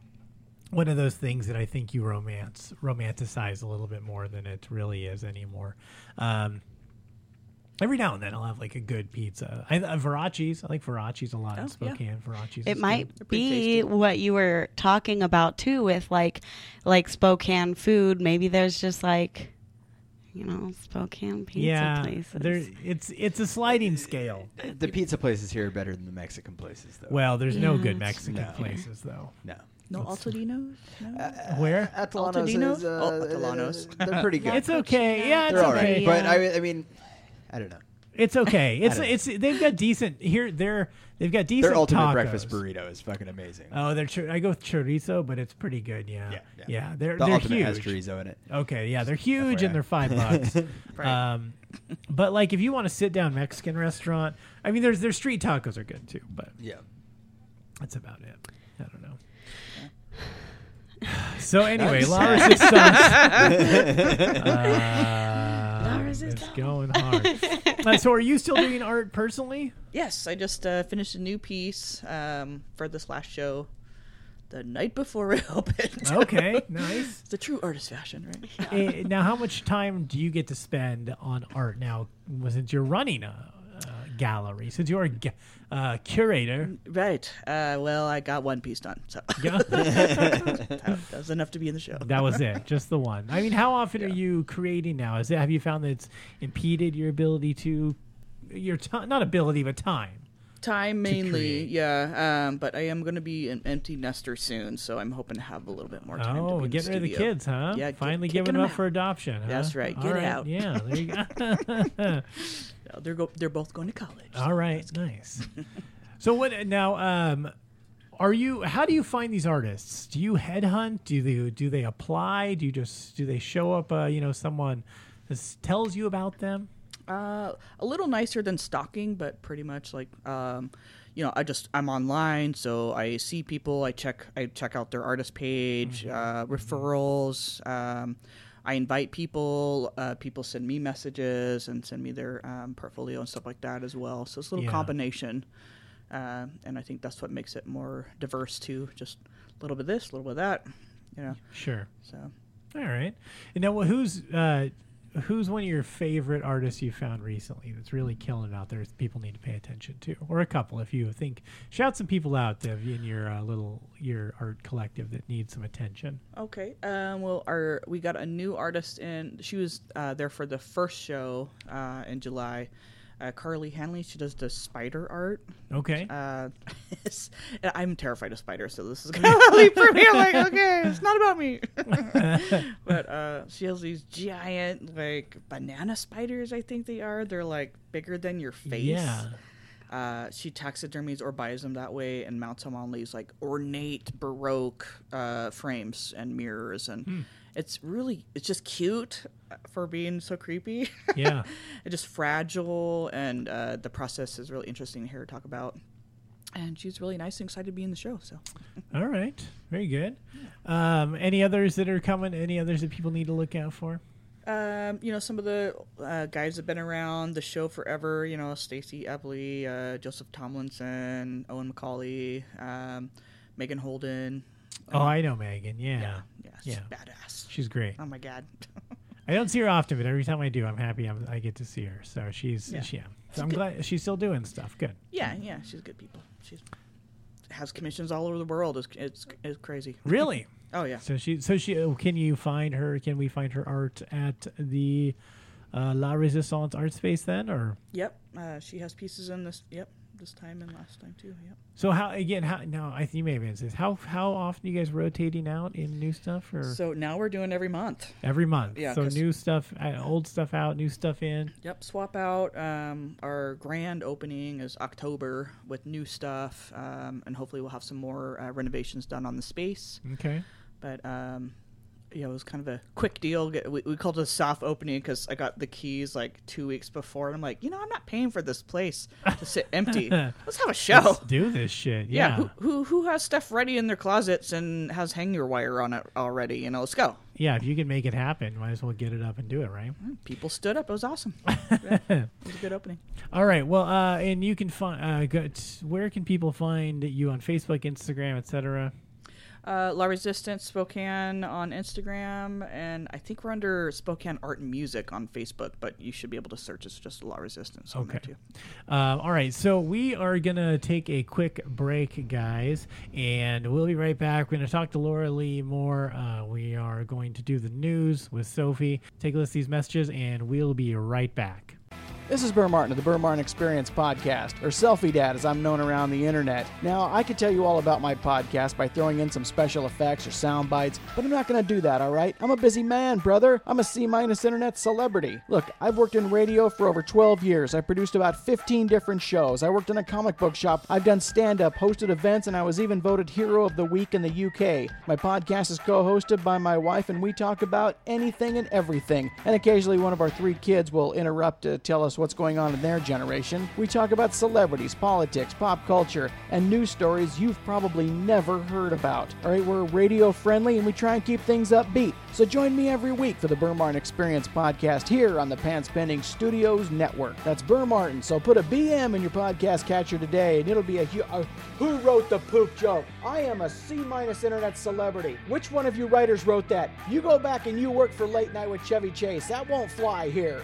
one of those things that I think you romance romanticize a little bit more than it really is anymore. Um, every now and then I'll have like a good pizza. I uh, Verace's. I like Verace's a lot in Oh, yeah. Spokane. Verace's. It is might good. pretty be tasty. what you were talking about too with like like Spokane food. Maybe there's just like you know Spokane pizza Yeah, places. there. It's it's a sliding scale. the pizza places here are better than the Mexican places, though. Well, there's no Yeah, good that's Mexican No. places though. no. No Altadinos? No. Where? Atalanos Altadinos? is, uh, Oh, Atalanos. They're pretty good. It's okay. Yeah, it's They're all okay. right. But I, I mean, I don't know. It's okay. It's don't know. it's they've got decent here. They're they've got decent Their ultimate tacos. breakfast burrito is fucking amazing. Oh, they're chor- I go with chorizo, but it's pretty good. Yeah, yeah, yeah. yeah. They're the they're ultimate huge. has chorizo in it. Okay, yeah, they're huge F Y I. and they're five bucks. um, but like if you want a sit down Mexican restaurant, I mean, there's their street tacos are good too. But Yeah. That's about it. I don't know. So anyway, La Resistance. uh, La Resistance. It's going hard. Uh, so are you still doing art personally? Yes, I just uh, finished a new piece um, for this last show the night before it opened. Okay, nice. It's a true artist fashion, right? Uh, now, how much time do you get to spend on art now? Since you're running a, a gallery, since you're a ga- uh, curator, Right. Uh, well, I got one piece done, so yeah, that was enough to be in the show. that was it, just the one. I mean, how often Yeah. are you creating now? Is it, have you found that it's impeded your ability to your time? Not ability, but time. Time mainly, create. yeah. Um, but I am going to be an empty nester soon, so I'm hoping to have a little bit more time. to Oh, be in getting rid of the studio. kids, huh? Yeah, Finally kick- giving kicking them 'em up for out. adoption. Huh? That's right. All Get right. out. Yeah, there you go. Yeah, they're go. They're both going to college. All right, nice. So what now? Um, are you? How do you find these artists? Do you headhunt? Do they do they apply? Do you just do they show up? Uh, you know, someone s- tells you about them. Uh, a little nicer than stalking, but pretty much like, um, you know, I just I'm online, so I see people. I check I check out their artist page, uh, referrals. Um, I invite people. Uh, people send me messages and send me their um, portfolio and stuff like that as well. So it's a little Yeah. combination, uh, and I think that's what makes it more diverse too. Just a little bit of this, a little bit of that, you know. Sure. So All right. And now, who's uh, who's one of your favorite artists you found recently that's really killing it out there? That people need to pay attention to, or a couple, if you think. Shout some people out Dev, in your uh, little your art collective that needs some attention. okay, um, well, our we got a new artist in. She was uh, there for the first show uh, in July. Uh, Carly Hanley. She does the spider art. Okay. Uh, it's- I'm terrified of spiders, so this is kind of a leap for me. I'm like, okay, it's not about me. But uh, she has these giant, like, banana spiders, I think they are. They're, like, bigger than your face. Yeah. Uh, she taxidermies or buys them that way and mounts them on these, like, ornate, Baroque uh, frames and mirrors. And Hmm. it's really, it's just cute for being so creepy. Yeah. It's just fragile, and uh, the process is really interesting to hear her talk about. And she's really nice and excited to be in the show. So, All right. Very good. Um, any others that are coming? Any others that people need to look out for? um, you know, some of the uh, guys have been around the show forever. You know, Stacey Epley, uh, Joseph Tomlinson, Owen McCauley, um, Megan Holden. Oh, I know Megan. Yeah. Yeah, yeah, she's Yeah. badass. She's great. Oh my god. I don't see her often, but every time I do, I'm happy I'm, I get to see her. So she's, Yeah. she, yeah. So I'm glad she's still doing stuff. Good. Yeah, yeah, she's good people. She's has commissions all over the world. It's it's, it's crazy. Really? Oh yeah. So she, so she, oh, can you find her? Can we find her art at the uh, La Resistance art space then, or? Yep. Uh, she has pieces in this. Yep. This time and last time too. Yep. So how again? How no? I think you may have answered this. How how often are you guys rotating out in new stuff, or So now we're doing every month. every month? Yeah, So 'cause- new stuff, uh, old stuff out, new stuff in. Yep. Swap out. Um, our grand opening is October with new stuff, um, and hopefully we'll have some more uh, renovations done on the space. Okay. But um, yeah, it was kind of a quick deal. Get- We, we called it a soft opening because I got the keys like two weeks before, and I'm like, you know, I'm not paying for this place to sit empty. Let's have a show. Let's do this shit. Yeah, Yeah. who, who who has stuff ready in their closets and has hanger wire on it already? You know, let's go. Yeah. If you can make it happen, might as well get it up and do it, right? People stood up. It was awesome. Yeah, it was a good opening. All right. Well, uh, and you can find. Uh, go t- where can people find you on Facebook, Instagram, et cetera? Uh, La Resistance Spokane on Instagram, and I think we're under Spokane Art and Music on Facebook, but you should be able to search us just La Resistance on there Okay. too. Um, all right, so we are going to take a quick break, guys, and we'll be right back. We're going to talk to Laura Lee more. Uh, we are going to do the news with Sophie. Take a listen to these messages, and we'll be right back. This is Burr Martin of the Burr Martin Experience podcast, or Selfie Dad as I'm known around the internet. Now, I could tell you all about my podcast by throwing in some special effects or sound bites, but I'm not going to do that, all right? I'm a busy man, brother. I'm a C-minus internet celebrity. Look, I've worked in radio for over twelve years. I produced about fifteen different shows. I worked in a comic book shop. I've done stand-up, hosted events, and I was even voted Hero of the Week in the U K. My podcast is co-hosted by my wife, and we talk about anything and everything. And occasionally one of our three kids will interrupt to tell us what's going on in their generation. We talk about celebrities, politics, pop culture, and news stories you've probably never heard about. All right, we're radio friendly and we try and keep things upbeat. So join me every week for the Burr Martin Experience podcast here on the Pants Pending Studios Network. That's Burr Martin, so put a B M in your podcast catcher today and it'll be a, hu- a who wrote the poop joke? I am a C-minus internet celebrity. Which one of you writers wrote that? You go back and you work for Late Night with Chevy Chase. That won't fly here.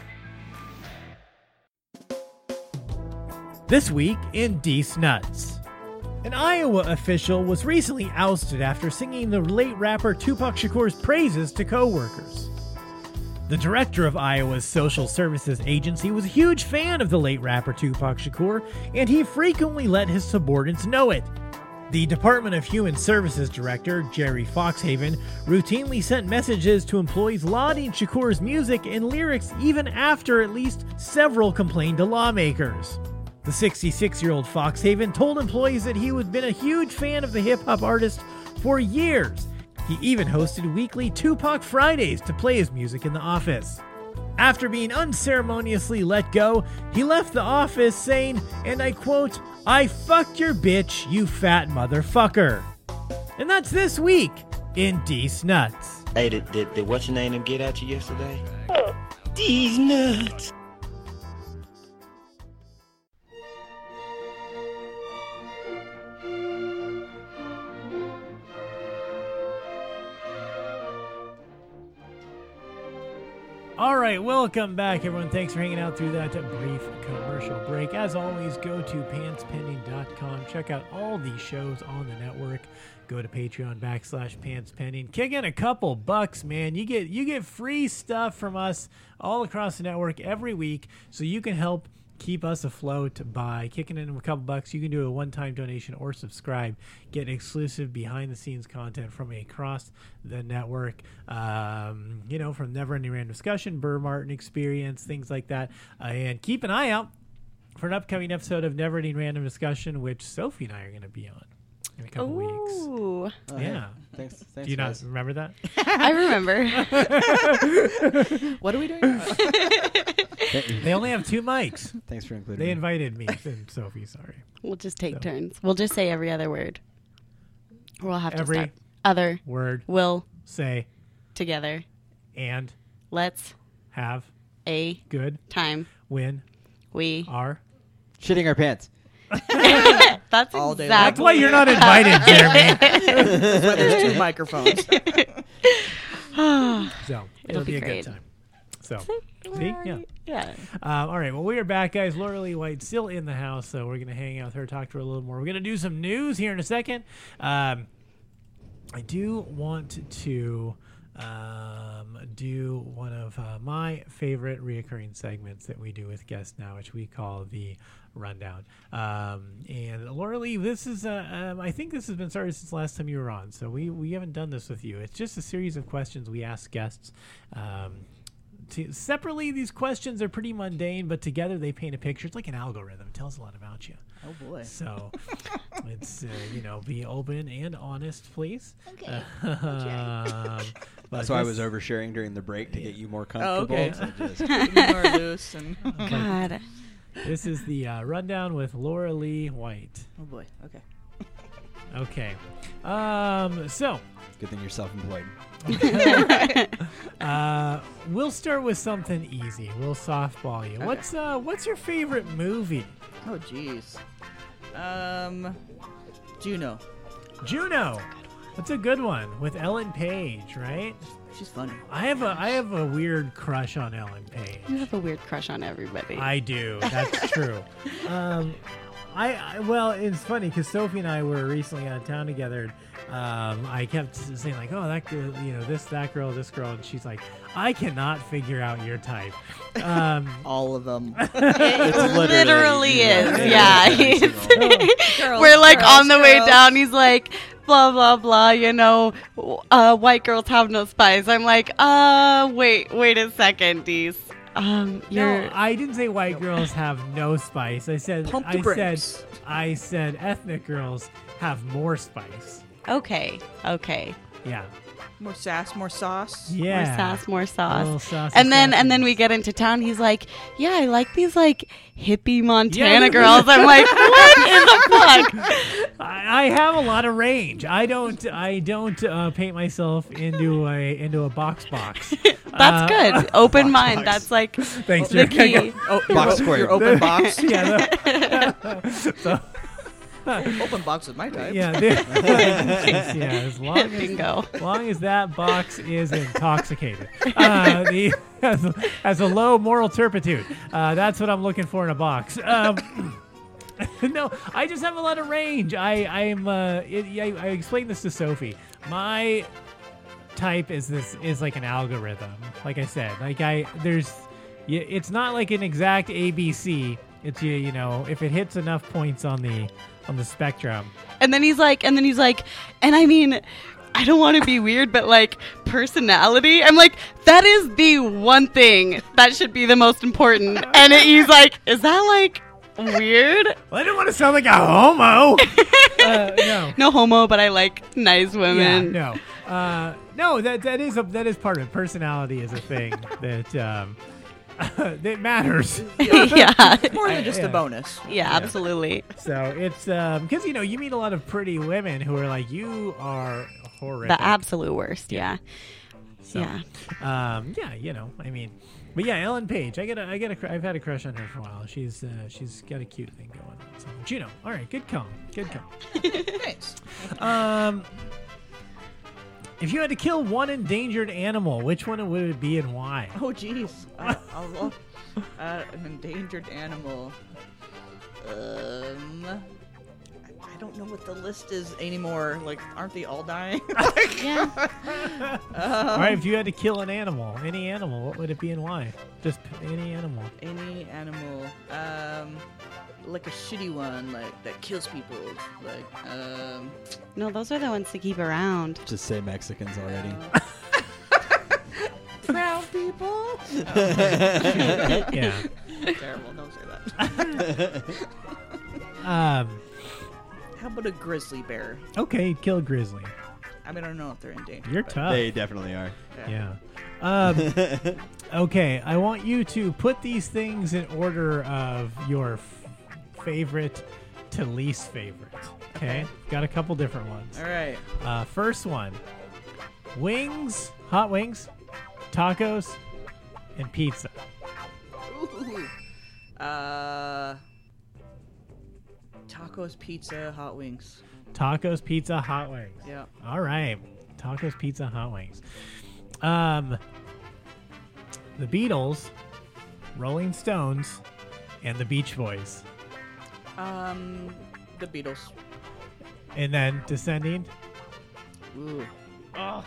This week in Deece Nuts. An Iowa official was recently ousted after singing the late rapper Tupac Shakur's praises to co-workers. The director of Iowa's Social Services Agency was a huge fan of the late rapper Tupac Shakur, and he frequently let his subordinates know it. The Department of Human Services Director, Jerry Foxhaven, routinely sent messages to employees lauding Shakur's music and lyrics even after at least several complained to lawmakers. The sixty-six-year-old Foxhaven told employees that he had been a huge fan of the hip-hop artist for years. He even hosted weekly Tupac Fridays to play his music in the office. After being unceremoniously let go, he left the office saying, and I quote, "I fucked your bitch, you fat motherfucker." And that's this week in Deece Nuts. Hey, did, did, did what's your name them get at you yesterday? These nuts. All right, welcome back, everyone. Thanks for hanging out through that brief commercial break. As always, go to pants pending dot com. Check out all these shows on the network. Go to Patreon backslash PantsPending. Kick in a couple bucks, man. You get you get free stuff from us all across the network every week, so you can help keep us afloat by kicking in a couple bucks. You can do a one-time donation or subscribe. Get exclusive behind-the-scenes content from across the network. Um, you know, from Never Ending Random Discussion, Burr Martin Experience, things like that. Uh, and keep an eye out for an upcoming episode of Never Ending Random Discussion, which Sophie and I are going to be on in a couple Ooh. weeks. Oh, Yeah. Thanks. Thanks Do you guys. not remember that? I remember. What are we doing? They only have two mics. Thanks for including They me. invited me, and Sophie, sorry. We'll just take So. turns. We'll just say every other word. We'll have to Every start. Other. word, Will. say, Together. and, Let's. have, A. good, Time. win, We. are. Shitting our pants. That's All day exactly. That's why you're not invited, Jeremy. That's why there's two microphones. So it'll, It'll be, be a great. good time. So, see? Yeah. Yeah. Um, all right. Well, we are back, guys. Laura Lee White still in the house, so we're going to hang out with her, talk to her a little more. We're going to do some news here in a second. Um, I do want to um, do one of uh, my favorite reoccurring segments that we do with guests now, which we call the Rundown. Um, and Laura Lee, this is, uh, um, I think this has been started since last time you were on, so we, we haven't done this with you. It's just a series of questions we ask guests. Um, To, separately, these questions are pretty mundane, but together they paint a picture. It's like an algorithm. It tells a lot about you. Oh boy. So it's, uh, you know, be open and honest, please. Okay. Um, but That's why I this- was oversharing during the break to get you more Oh, comfortable. okay. So just- Leave her loose and God. This is the uh, Rundown with Laura Lee White. oh boy. Okay. Okay. Um, so Good thing you're self-employed. uh, we'll start with something easy. We'll softball you. Okay. What's uh, what's your favorite movie? Oh jeez. Um, Juno. Juno. That's a good one with Ellen Page, right? She's funny. I have a I have a weird crush on Ellen Page. You have a weird crush on everybody. I do. That's true. Um, I, I well, it's funny because Sophie and I were recently out of town together. Um, I kept saying like, "Oh, that girl, you know, this that girl, this girl," and she's like, "I cannot figure out your type." Um, All of them. it literally, literally- is. yeah. Yeah. he's- Girls, We're like girls, on the way girls. down. He's like, blah, blah, blah. You know, uh, white girls have no spice. I'm like, uh, wait, wait a second, Deece. Um, you're. no, I didn't say white girls have no spice. I said Pump I the brakes. said I said ethnic girls have more spice. Okay. Okay. Yeah. More sass, more sauce. Yeah. More sass, more A little sauce. sauce And then sass. and then we get into town. He's like, yeah, I like these like hippie Montana Yeah. girls. I'm like, what in the fuck? I, I have a lot of range. I don't. I don't uh, paint myself into a into a box box. That's Uh, good. Open mind. That's like Thanks, the Jim. key. Oh, your, Box o- square. your open box. Yeah. the- so, Open box is my type. yeah. the- yeah. As long as, Bingo. as long as that box is intoxicated, uh, the has, a- has a low moral turpitude. Uh, that's what I'm looking for in a box. Um, no, I just have a lot of range. I I'm uh, it, I, I explained this to Sophie. My type is this is like an algorithm. Like I said, like I there's y- it's not like an exact A B C. It's you you know if it hits enough points on the on the spectrum. And then he's like, and then he's like, and I mean, I don't want to be weird, but like personality. I'm like, that is the one thing that should be the most important. And it, he's like, is that like weird? Well, I don't want to sound like a homo. uh, no. No homo, but I like nice Yeah, women. no. Uh, no, that that is a that is part of it. Personality is a thing that um, that matters. Yeah. More than just Yeah. a bonus. Yeah, absolutely. So it's because you know you meet a lot of pretty women who are like, you are horrific. The absolute worst. Yeah. So, Yeah. Um, yeah, you know, I mean, but yeah, Ellen Page. I get a, I get a, cr- I've had a crush on her for a while. She's, uh, she's got a cute thing going. So, Juno. All right, good call, good call. Thanks. Um, if you had to kill one endangered animal, which one would it be and why? Oh, jeez. Uh, I'll love uh, an endangered animal. Um, I I don't know what the list is anymore. Like, aren't they all dying? Yeah. All right, if you had to kill an animal, any animal, what would it be and why? Just p- any animal. Any animal. Um, like a shitty one, like that kills people. Like, um, No, those are the ones to keep around. Just say Mexicans already. brown people. Yeah. Terrible. Don't say that. Um. How about a grizzly bear? Okay, kill a grizzly. I mean, I don't know if they're endangered. You're but- tough. They definitely are. Yeah. Um, okay, I want you to put these things in order of your f- favorite to least favorite. Okay? Got a couple different ones. All right. Uh, first one, wings, hot wings, tacos, and pizza. Ooh. Uh, tacos, pizza, hot wings. Tacos, pizza, hot wings. Yeah. All right. Tacos, pizza, hot wings. Um, the Beatles, Rolling Stones, and the Beach Boys. Um, the Beatles. And then descending. Ooh. Oh.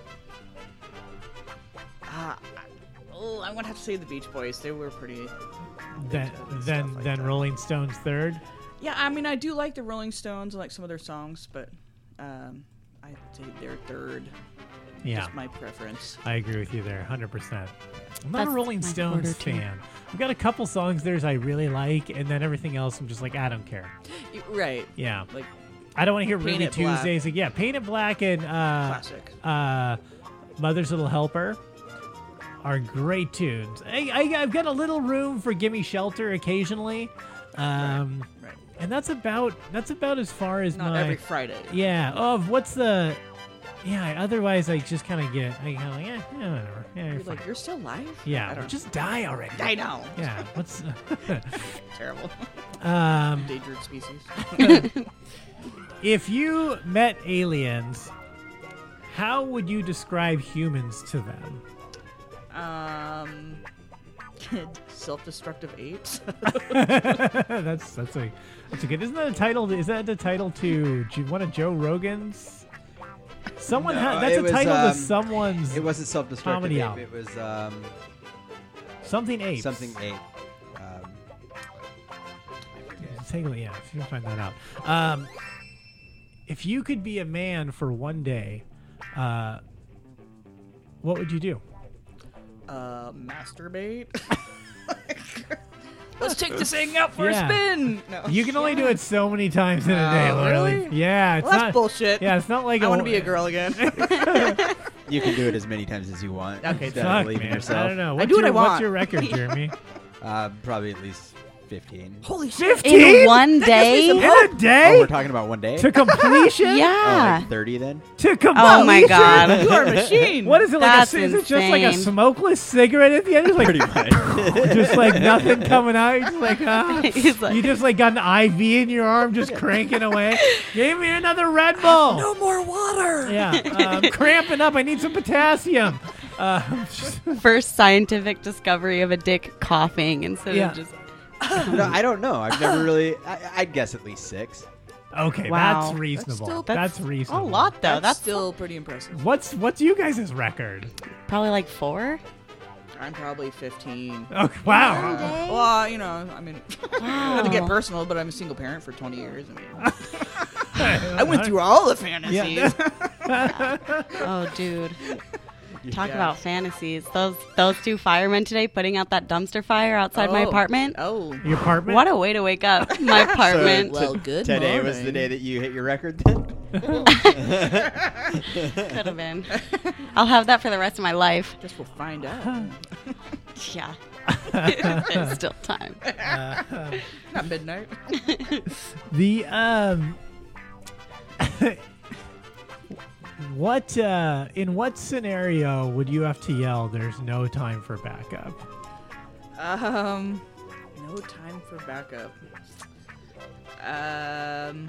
Ah. Oh, I'm gonna have to say the Beach Boys. They were pretty. Then and then stuff like then that. Rolling Stones third. Yeah, I mean, I do like the Rolling Stones. I like some of their songs, but um, I'd say they're third. Yeah, Just my preference. I agree with you there, one hundred percent. I'm not That's a Rolling my Stones order, too. fan. I've got a couple songs theirs I really like, and then everything else I'm just like, I don't care. Y- Right. Yeah, Like I don't want to hear Paint Ruby It Black. Tuesdays. Like, yeah, Paint It Black and uh, classic. uh, Mother's Little Helper are great tunes. I, I, I've got a little room for Gimme Shelter occasionally, um, Right. and that's about that's about as far as Not my every Friday. yeah. Of what's the yeah? Otherwise, I just kind of get I kind of like yeah, yeah, whatever. Yeah, you're You're fine. like, you're still alive? yeah, I don't just die already. I know. Yeah, what's Terrible. um Endangered species. if you met aliens, how would you describe humans to them? Um, self-destructive apes. that's that's a that's a good. Isn't that a title? Is that the title to J- one of Joe Rogan's? Someone No, had that's it a was, title um, to someone's It wasn't self-destructive. Comedy ape, album. It was um, something apes. something ape. Um, I forget. Take a look, yeah, if you can find that out. Um, if you could be a man for one day, uh, what would you do? uh, masturbate. Let's take this thing out for Yeah. a spin. No. You can only do it so many times in a day, Oh, Laura Lee. really? Yeah, it's Well, that's not bullshit. Yeah, it's not like I a, want to be a girl again. You can do it as many times as you want. Okay, instead Fuck, of leaving man. yourself. I don't know. I What's do what your, I What's want. your record, Jeremy? Uh, probably at least fifteen. Holy shit! fifteen? In one day? In a day? Oh, we're talking about one day? To completion? Oh, Yeah. like thirty then? To completion? Oh my god. You are a machine. What is it like? That's A, is it just like a insane. smokeless cigarette at the end? Just like, Pretty much. just like nothing coming out. You're just like, ah. He's like- You just like got an I V in your arm, just cranking away. Give me another Red Bull. No more water. Yeah, uh, I'm cramping up. I need some potassium. Uh, First scientific discovery of a dick coughing instead Yeah. of just. No, I don't know. I've never really. I, I'd guess at least six. okay, Wow. that's reasonable. That's still- That's, A reasonable. lot though. That's, That's still pretty impressive. What's what's you guys' record? probably like four. I'm probably fifteen. Oh, wow. Uh, well, you know, I mean, not to get Wow. personal, but I'm a single parent for twenty years. I mean, I went through all the fantasies. Oh, dude. Talk Yeah. about fantasies. Those those two firemen today putting out that dumpster fire outside my Oh. apartment. Oh, Your apartment? What a way to wake up my apartment. well, good Today morning. was the day that you hit your record then? Could have been. I'll have that for the rest of my life. Guess we'll find out. Yeah. There's still time. Not midnight. The um what uh in what scenario would you have to yell there's no time for backup? Um, no time for backup. Um,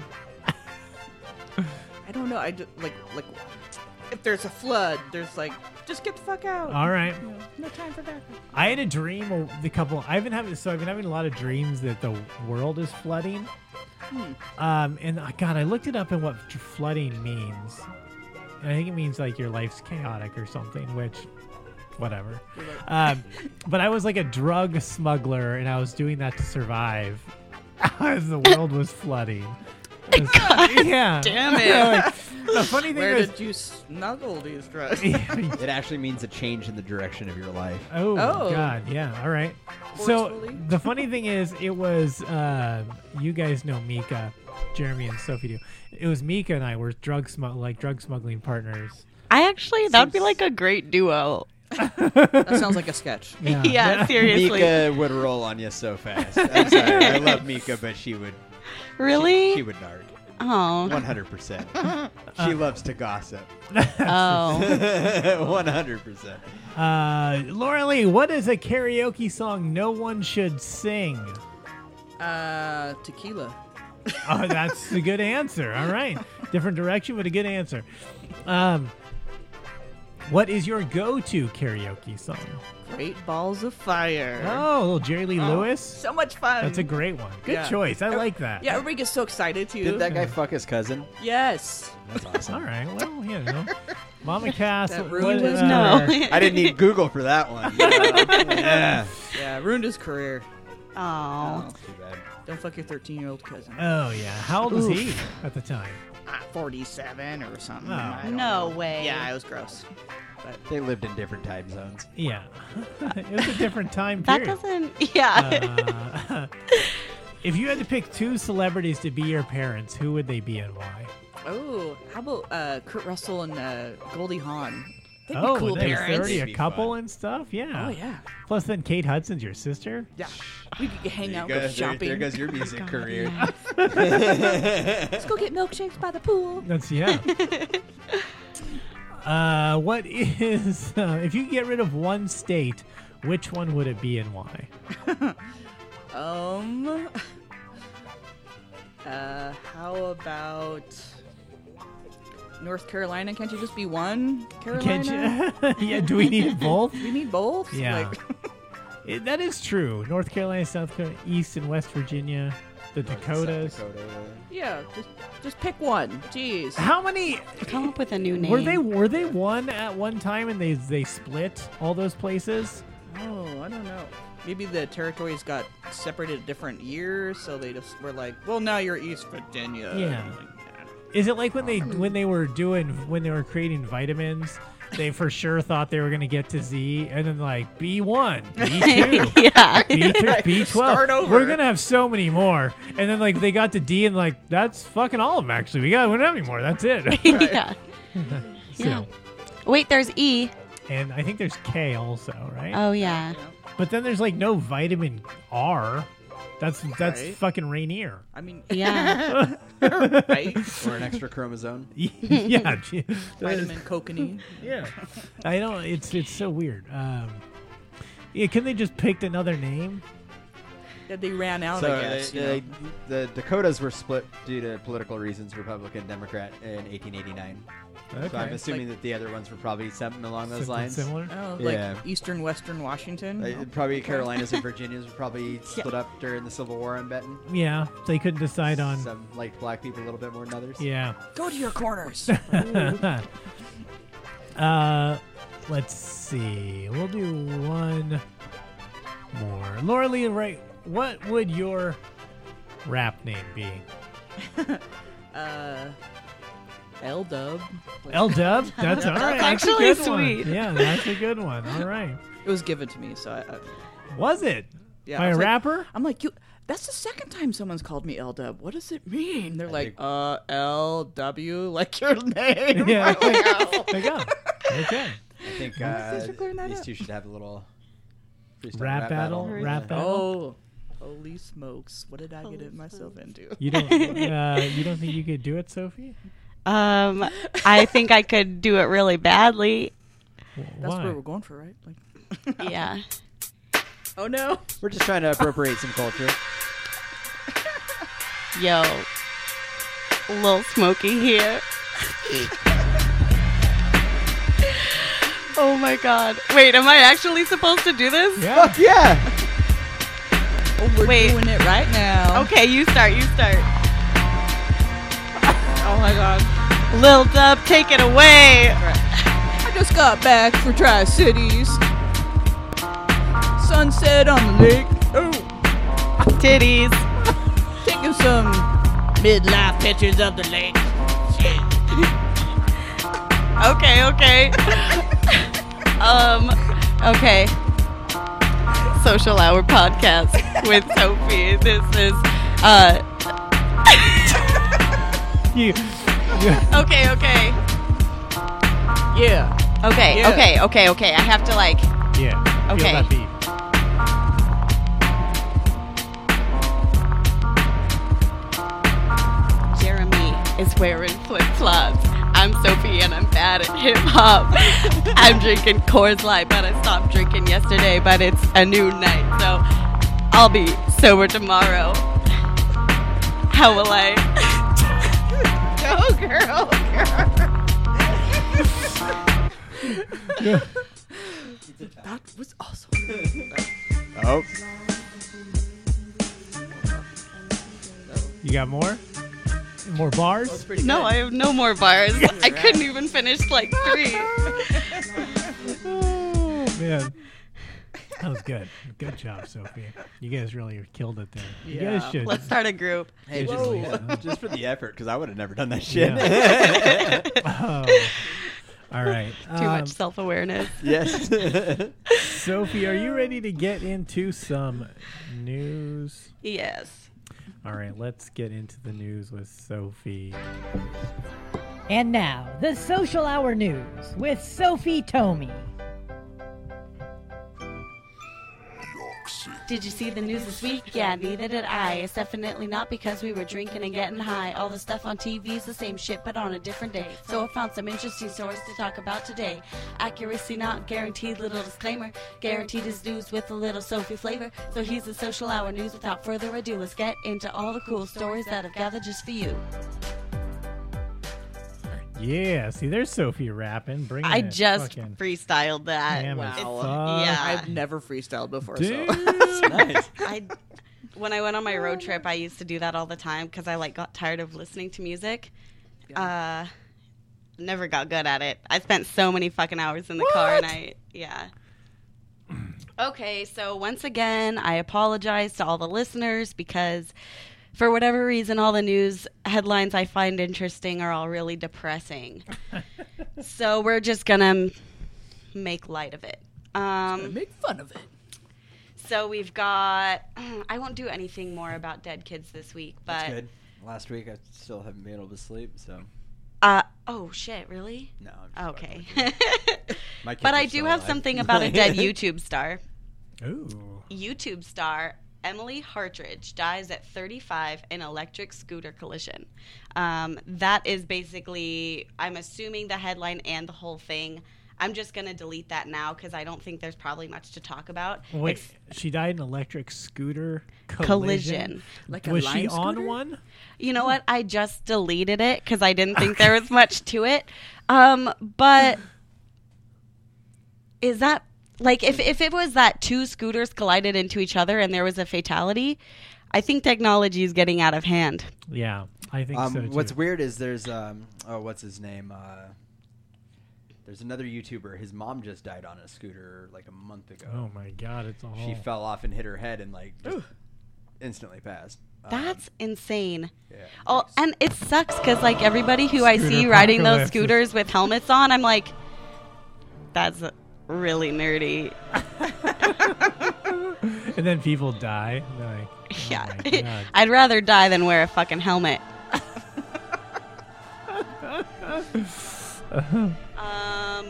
I don't know. I just, like like if there's a flood, there's like just get the fuck out. All right. You know, no time for backup. I had a dream a the couple I've been having so I've been having a lot of dreams that the world is flooding. Hmm. Um and uh, god, I looked it up and what f- flooding means. And I think it means like your life's chaotic or something, which whatever. Um, but I was like a drug smuggler, and I was doing that to survive as the world was flooding. It was- yeah. damn it. Yeah, like, the funny thing Where is, did you snuggle these drugs? It actually means a change in the direction of your life. oh, Oh. God, yeah. All right. So Forcefully? the funny thing is, it was uh, you guys know Mika, Jeremy and Sophie do. It was Mika and I were drug smug- like drug smuggling partners. I actually, that would be like a great duo. That sounds like a sketch. Yeah. Yeah, seriously. Mika would roll on you so fast. I'm sorry. I love Mika, but she would. Really? She, she would narc. Oh. one hundred percent. She loves to gossip. Oh. one hundred percent. Uh, Laura Lee, what is a karaoke song no one should sing? Uh, tequila. Oh, that's a good answer. All right. Different direction, but a good answer. Um, what is your go-to karaoke song? Great Balls of Fire. Oh, little Jerry Lee Oh, Lewis. So much fun. That's a great one. Good Yeah. choice. I Every- like that. Yeah, everybody gets so excited too. Did that guy fuck his cousin? Yes. That's awesome. All right. Well, you know, Mama Cass. That what- ruined his- uh, No. I didn't need Google for that one. Yeah. Yeah, ruined his career. Oh. Too bad. Don't fuck your thirteen-year-old cousin. Oh yeah. How old was he at the time? Ah, forty-seven or something. Oh. I don't No know. way. Yeah, it was gross. They lived in different time zones. Yeah. It was a different time That period. doesn't, yeah. Uh, if you had to pick two celebrities to be your parents, who would they be and why? Oh, how about uh, Kurt Russell and uh, Goldie Hawn? They'd oh, be cool there's parents. already a That'd be couple fun. and stuff. Yeah. Oh yeah. Plus, then Kate Hudson's your sister. Yeah. We could hang There out, you go go. There, shopping. there goes your music career. Let's go get milkshakes by the pool. That's yeah. uh, what is uh, if you could get rid of one state, which one would it be and why? Um. Uh, how about North Carolina? Can't you just be one Carolina? Can't you? Yeah. Do we need both? We need both. Yeah. Like, It, that is true. North Carolina, South Carolina, East and West Virginia, the Dakotas. South Dakota. yeah. Just just pick one. Jeez. How many Come up with a new name. were they? Were they one at one time and they they split all those places? Oh, I don't know. Maybe the territories got separated different years, so they just were like, "Well, now you're East Virginia." Yeah. Like, nah. Is it like when they when they were doing when they were creating vitamins? They for sure thought they were going to get to Z, and then like B one, B two, Yeah. B three, B twelve. Start over. We're gonna have so many more, and then like they got to D, and like that's fucking all of them. Actually, we got we don't have any more. That's it. Yeah. So, Yeah. Wait, there's E. And I think there's K also, right? Oh, yeah. But then there's like no vitamin R. That's that's Right. fucking Rainier. I mean, Yeah. right? Or an extra chromosome. yeah. gee. Vitamin cocaine. Yeah. I know it's it's so weird. Um, yeah, couldn't they just picked another name? That they ran out, So I guess. they- you they- know? the Dakotas were split due to political reasons, Republican, Democrat, in eighteen eighty-nine. Okay. So I'm assuming Like- that the other ones were probably something along those Something lines. similar? Oh, Yeah. like Eastern Western Washington. Uh, probably Carolinas and Virginias were probably split up during the Civil War, I'm betting. Yeah, they couldn't decide on. Some liked black people a little bit more than others. Yeah. Go to your corners. uh, let's see. We'll do one more. Laura Lee, right? What would your rap name be? uh, L Dub. L Dub? That's all right. That's a actually good one. sweet. Yeah, that's a good one. All right. It was given to me, so I. I Was it? yeah, By I a was like- rapper? I'm like, you. That's the second time someone's called me L Dub. What does it mean? They're I like, think- uh, L W, like your name. Yeah. I'm like, oh. There you go. Okay. I think Thanks uh, for clearing that these up. two should have a little freestyle Rap battle? battle. Rap Yeah. battle? Oh, holy smokes! What did I get Holy myself into? You don't. Uh, you don't think you could do it, Sophie? Um, I think I could do it really badly. That's Why? where we're going for, right? Like, Yeah. oh no! We're just trying to appropriate some culture. Yo. Lil Smokey here. Oh my god. Wait, am I actually supposed to do this? Yeah. Fuck yeah! Oh, we're Wait. doing it right now. Okay, you start, you start. Oh my god! Lil Dub, take it away. I just got back from Tri-Cities. Sunset on the lake. Oh, Titties. taking some midlife pictures of the lake. Okay, okay. um, okay. Social Hour Podcast with Sophie. This is, uh, You, you- okay, okay. Yeah. Okay, Yeah. okay, okay, okay. I have to, like, yeah. Feel Okay. that beat. Jeremy is wearing flip-flops. I'm Sophie and I'm bad at hip-hop. I'm drinking Coors Light, but I stopped drinking yesterday, but it's a new night, so I'll be sober tomorrow. How will I? Go, girl, girl. That was awesome. Oh. You got more? More bars? Pretty No, good. I have no more bars. I couldn't even finish like three. Oh, man. That was good. Good job, Sophie. You guys really killed it there. You guys Yeah. should. Let's start a group. Hey, Whoa. just, yeah, just for the effort, because I would have never done that shit. Yeah. Oh. All right. Too Um, much self-awareness. Yes. Sophie, are you ready to get into some news? Yes. All right, let's get into the news with Sophie. And now, the Social Hour News with Sophie Tomey. Did you see the news this week? Yeah, neither did I. It's definitely not because we were drinking and getting high. All the stuff on T V is the same shit, but on a different day. So I found some interesting stories to talk about today. Accuracy not guaranteed, little disclaimer. Guaranteed is news with a little Sophie flavor. So here's the Social Hour News. Without further ado, let's get into all the cool stories that I've gathered just for you. Yeah, see, there's Sophie rapping. Bring I it. just Fucking freestyled that. damn it. Wow. Fuck. Yeah. I've never freestyled before, Dude. so Nice. I, when I went on my road trip, I used to do that all the time because I like got tired of listening to music. Uh, never got good at it. I spent so many fucking hours in the car, and I yeah. Okay, so once again, I apologize to all the listeners because for whatever reason, all the news headlines I find interesting are all really depressing. So we're just gonna make light of it. Um, make fun of it. So we've got. I won't do anything more about dead kids this week, but That's good. Last week I still haven't been able to sleep, so Uh, oh, shit, really? No. I'm just Okay. My kids But are I still do have alive. something about a dead YouTube star. Ooh. YouTube star Emily Hartridge dies at thirty-five in electric scooter collision. Um, that is basically, I'm assuming, the headline and the whole thing. I'm just going to delete that now because I don't think there's probably much to talk about. Wait, Ex- she died in an electric scooter collision? collision. Like a Was line she on scooter? one? You know what? I just deleted it because I didn't think there was much to it. Um, but is that, like, if, if it was that two scooters collided into each other and there was a fatality, I think technology is getting out of hand. Yeah, I think Um, so too. what's weird is there's um oh what's his name uh, there's another YouTuber. His mom just died on a scooter like a month ago. Oh my god, it's all. She fell off and hit her head and like just instantly passed. Um, That's insane. yeah. Oh, and it sucks because, like, everybody who I Scooter see riding those apocalypse. scooters with helmets on, I'm like, that's really nerdy. And then people die. They're like, oh Yeah. my God. I'd rather die than wear a fucking helmet. um,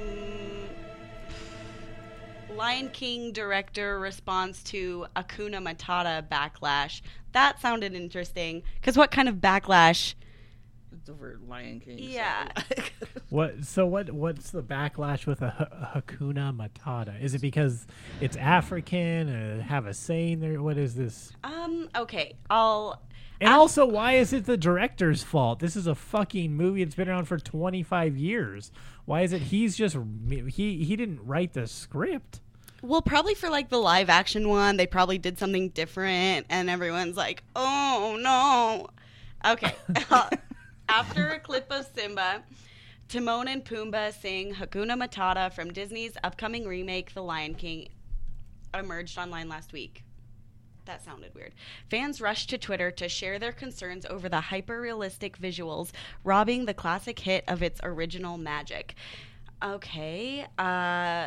Lion King director responds to Hakuna Matata backlash. That sounded interesting. Because what kind of backlash? It's over Lion King. so- Yeah. What? So what? What's the backlash with a, ha- Hakuna Matata? Is it because it's African? Uh, have a saying there? What is this? um. Okay. I'll. And also, why is it the director's fault? This is a fucking movie that's been around for twenty-five years. Why is it he's just he he didn't write the script? Well, probably for like the live action one, they probably did something different, and everyone's like, "Oh no!" Okay. After a clip of Simba, Timon and Pumbaa sing Hakuna Matata from Disney's upcoming remake, The Lion King, emerged online last week. That sounded weird. Fans rushed to Twitter to share their concerns over the hyper-realistic visuals, robbing the classic hit of its original magic. Okay. Uh,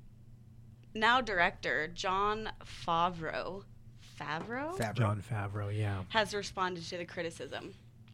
now director Jon Favreau, Favreau? Favreau. Jon Favreau, yeah. has responded to the criticism.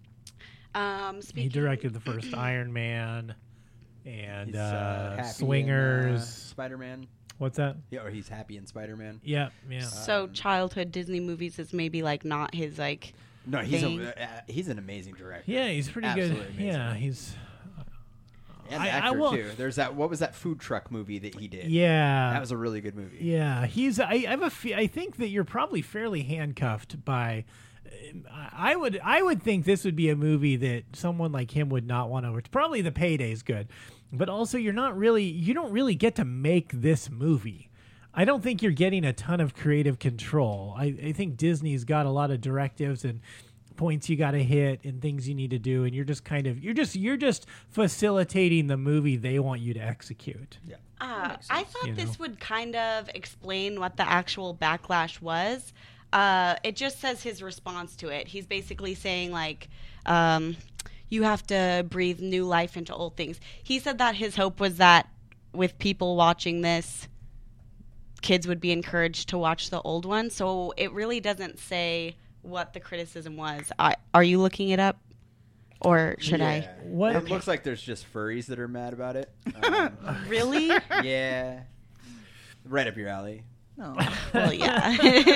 Um, He speaking, directed the first Iron Man and He's, uh, uh, happy in, Swingers. uh, Spider-Man. What's that? Yeah, or he's happy in Spider-Man. Yeah, yeah. So Um, childhood Disney movies is maybe like not his like. No, he's thing. a, uh, he's an amazing director. Yeah, he's pretty Absolutely good. amazing. Yeah, he's. And I- I actor will- too. There's that. What was that food truck movie that he did? Yeah, that was a really good movie. Yeah, he's. I, I have a. fe- I think that you're probably fairly handcuffed by. I would. I would think this would be a movie that someone like him would not want to. It's probably the payday's good, but also you're not really. You don't really get to make this movie. I don't think you're getting a ton of creative control. I, I think Disney's got a lot of directives and points you got to hit and things you need to do, and you're just kind of you're just you're just facilitating the movie they want you to execute. Yeah. Uh, I thought you this know. would kind of explain what the actual backlash was. Uh, it just says his response to it. He's basically saying like, um, you have to breathe new life into old things. He said that his hope was that with people watching this, kids would be encouraged to watch the old one. So it really doesn't say what the criticism was. I, are you looking it up? Or should Yeah. What- It Okay. looks like there's just furries that are mad about it. Um, I? Really? yeah. Right up your alley. No. Well, yeah.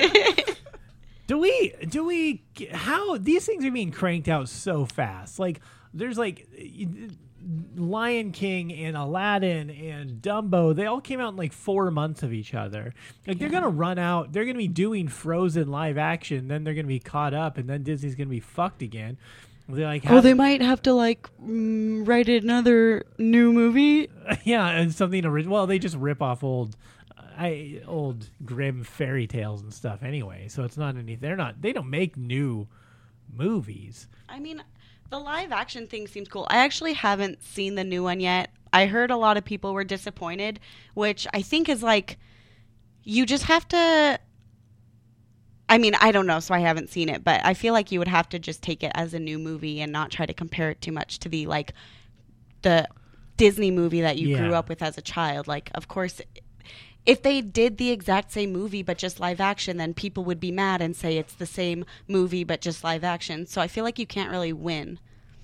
Do we, do we, how, these things are being cranked out so fast. Like, there's like Lion King and Aladdin and Dumbo, they all came out in like four months of each other. Like, they're going to run out, they're going to be doing Frozen live action, then they're going to be caught up, and then Disney's going to be fucked again. They're like, Oh, they might have to like mm, write another new movie. yeah, and something original. Well, they just rip off old, I old grim fairy tales and stuff anyway. So it's not any. They're not. They don't make new movies. I mean, the live action thing seems cool. I actually haven't seen the new one yet. I heard a lot of people were disappointed, which I think is like, you just have to. I mean, I don't know, so I haven't seen it, but I feel like you would have to just take it as a new movie and not try to compare it too much to the like the Disney movie that you grew Yeah. up with as a child. Like, of course, if they did the exact same movie but just live action, then people would be mad and say it's the same movie but just live action. So I feel like you can't really win.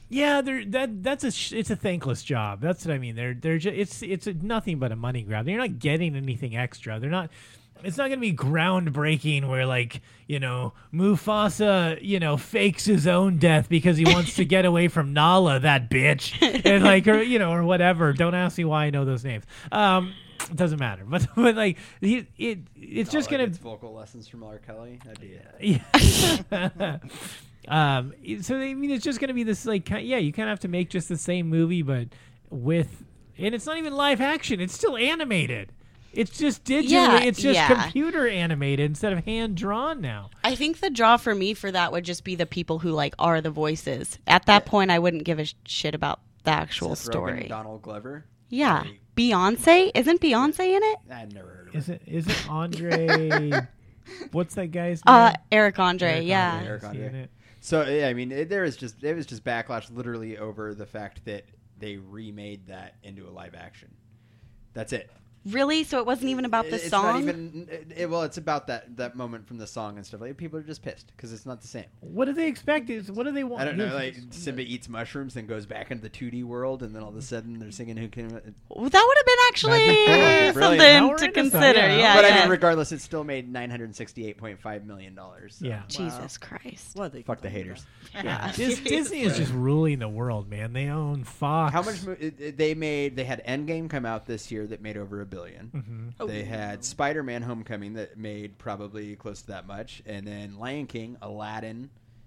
Yeah, they're that that's a sh- it's a thankless job. That's what I mean. They're they're just, it's it's a, nothing but a money grab. They're not getting anything extra. They're not. It's not going to be groundbreaking where, like, you know, Mufasa, you know, fakes his own death because he wants to get away from Nala, that bitch, and like, or you know, or whatever. Don't ask me why I know those names. Um, it doesn't matter. But but like, he, it it's just Nala gonna gets vocal lessons from R. Kelly. That'd be it. Yeah. um. So I mean, it's just gonna be this like, ki- yeah, you kind of have to make just the same movie, but with, and it's not even live action. It's still animated. It's just digital. Yeah, it's just yeah. computer animated instead of hand drawn now. I think the draw for me for that would just be the people who like are the voices. At that Yeah. point, I wouldn't give a sh- shit about the actual Seth Rogen, story. Donald Glover. Yeah, Like, Beyonce isn't Beyonce in it? I've never heard of Is it. it? Is it Andre? What's that guy's name? Uh, Eric Andre. Eric yeah. Andre. Eric Is he Andre. in it? So yeah, I mean, it, there is just it was just backlash, literally over the fact that they remade that into a live action. That's it. Really? So it wasn't even about the it's song? Not even, it, it- well, it's about that, that moment from the song and stuff. Like, people are just pissed because it's not the same. What do they expect? Is what do they want? I don't know. Like Simba eats mushrooms and goes back into the two D world, and then all of a sudden they're singing "Who Can." Well, that would have been actually That'd be cool. something Brilliant. Now we're to into stuff, consider. yeah. Yeah, but yeah. I mean, regardless, it still made nine hundred sixty-eight point five million dollars. So. Yeah. Jesus Christ. What they Fuck the haters. Yeah. Dis- Disney is just ruling the world, man. They own Fox. How much mo- it, it- they made? They had Endgame come out this year that made over a billion. Mhm. They had Spider-Man: Homecoming that made probably close to that much, and then Lion King, Aladdin.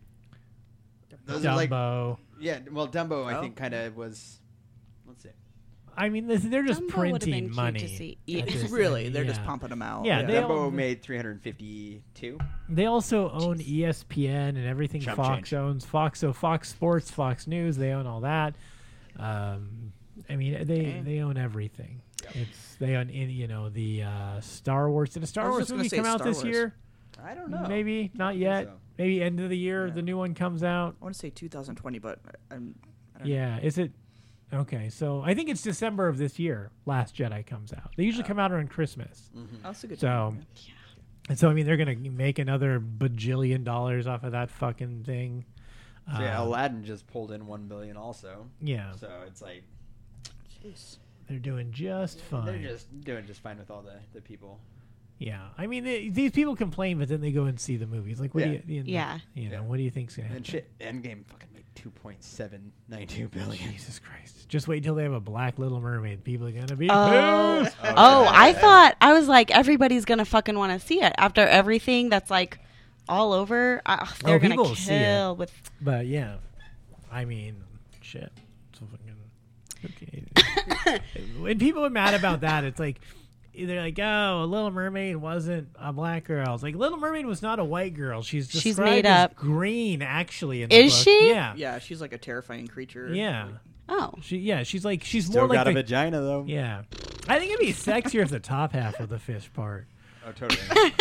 Those are like, Dumbo. yeah. Well, Dumbo, I Oh. think, kind of was. Let's see. I mean, this, they're just Dumbo would've been printing cute money. to see. at Yeah. this Really, thing, they're just yeah. pumping them out. Yeah, they Dumbo all- made three hundred fifty-two. They also own E S P N and everything Chump Fox change. owns. Fox, so Fox Sports, Fox News, they own all that. Um, I mean, they Dang. they own everything. It's they own in you know the uh, Star Wars. Did a I Star was Wars just gonna movie say come out Star this Wars. year? I don't know. Maybe not think yet. so. Maybe end of the year Yeah. the new one comes out. I want to say two thousand twenty, but I'm. I don't Yeah, is it? Okay, so I think it's December of this year. Last Jedi comes out. They usually come out around Christmas. know. That's a good. So, and so I mean, they're gonna make another bajillion dollars off of that fucking thing. So, yeah, Um, Aladdin just pulled in one billion also. yeah, So it's like Jeez. they're doing just fine. they're just doing just fine with all the, the people. Yeah, I mean, they, these people complain, but then they go and see the movies. Like, what Yeah. do you, you know, Yeah. you know, Yeah. what do you think's gonna And happen? shit, Endgame fucking made two point seven nine two billion. Jesus Christ! Just wait till they have a Black Little Mermaid. People are gonna be Oh, pissed. oh! I thought I was like everybody's gonna fucking want to see it after everything that's like all over. Uh, they're Oh, gonna people will see it. kill with. But yeah, I mean, shit. So fucking, okay. When people are mad about that, it's like they're like, "Oh, Little Mermaid wasn't a black girl." It's like Little Mermaid was not a white girl. She's She's described made as up. green, actually. In the Is book. she? Yeah. Yeah, she's like a terrifying creature. Yeah. Oh, She. Yeah. She's like. She's Still more like got a the, vagina though. Yeah. I think it'd be sexier if the top half of the fish part. Oh, totally.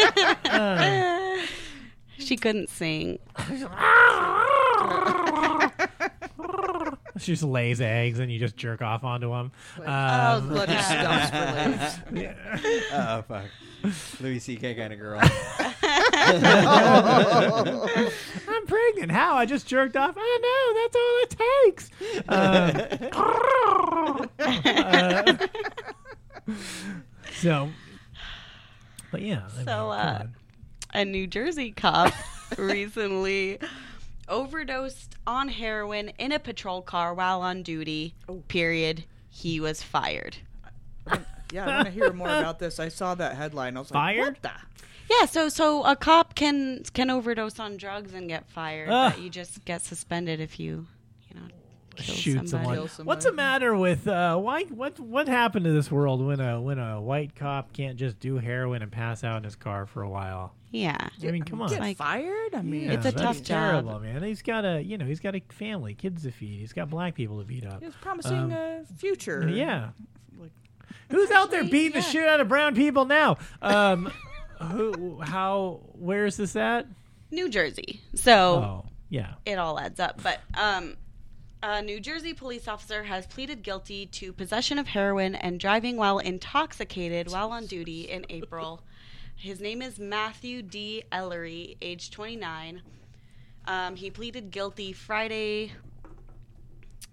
Uh, she couldn't sing. she just lays eggs and you just jerk off onto them. oh, Um, bloody stumps for legs. Oh fuck. Louis C K kind of girl. I'm pregnant. How? I just jerked off. Oh no, that's all it takes. Uh, uh, so, but yeah. I mean, So, come uh, on. a New Jersey cop recently overdosed on heroin in a patrol car while on duty. Period. He was fired. Yeah, I want to hear more about this. I saw that headline. I was Fired? like, what the? Yeah, so so a cop can can overdose on drugs and get fired, Ugh. but you just get suspended if you, you know, kill Shoot somebody. someone. Kill somebody. What's the matter with uh, why? What what happened to this world when a when a white cop can't just do heroin and pass out in his car for a while? Yeah. I mean, come on. Get Like- fired? I mean, Yeah, It's a that's tough job. terrible, man. He's got a, you know, he's got a family, kids to feed. He's got black people to beat up. he was promising Um, a future. Yeah. Like, Who's out there beating the yeah. shit out of brown people now? Um, who? How? Where is this at? New Jersey. So Oh, yeah. it all adds up. But um, a New Jersey police officer has pleaded guilty to possession of heroin and driving while intoxicated while on duty in April. His name is Matthew D. Ellery, age twenty-nine. Um, he pleaded guilty Friday,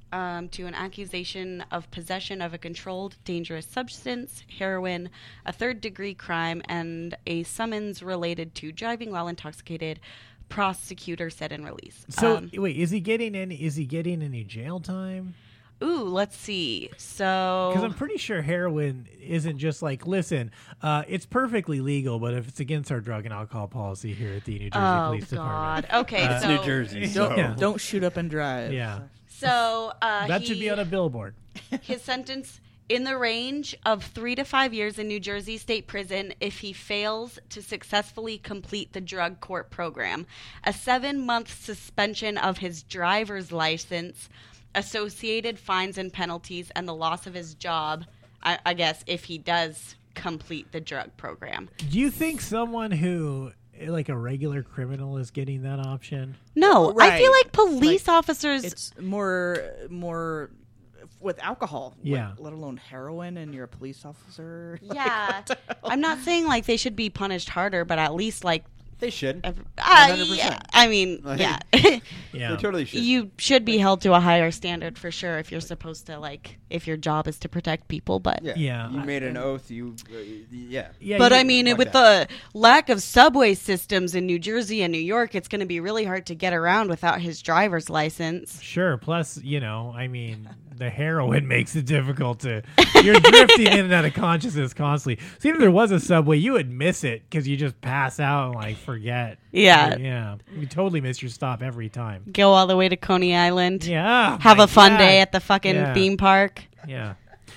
um, to an accusation of possession of a controlled dangerous substance, heroin, a third-degree crime, and a summons related to driving while intoxicated. Prosecutor said in release. So um, wait, is he getting any? Is he getting any jail time? Ooh, let's see. So, because I'm pretty sure heroin isn't just like, listen, uh, it's perfectly legal, but if it's against our drug and alcohol policy here at the New Jersey oh Police God. Department, Okay, uh, so New Jersey. Don't, Yeah. don't shoot up and drive. yeah, So uh, that he, should be on a billboard. his sentence in the range of three to five years in New Jersey State Prison if he fails to successfully complete the drug court program, a seven-month suspension of his driver's license, associated fines and penalties, and the loss of his job, I, I guess, if he does complete the drug program. Do you think someone who, like a regular criminal, is getting that option? No, I feel Right. like police Like, officers... It's more more with alcohol. Yeah. Let, let alone heroin, and you're a police officer. Like, Yeah. what the hell? I'm not saying, like, they should be punished harder, but at least, like... They should. Every, one uh, hundred percent. yeah, I mean, Like, yeah. Yeah, They totally should. You should be held to a higher standard for sure if you're supposed to, like, if your job is to protect people, but... yeah. Yeah, You I- made an oath. You. Uh, yeah. yeah. But you- I mean, fuck with that. the lack of subway systems in New Jersey and New York, it's going to be really hard to get around without his driver's license. Sure. Plus, you know, I mean, the heroin makes it difficult to. You're drifting in and out of consciousness constantly. So even if there was a subway, you would miss it because you just pass out and like forget. Yeah. Yeah. You totally miss your stop every time. Go all the way to Coney Island. Yeah. Have my a fun God. day at the fucking Yeah. theme park. Yeah.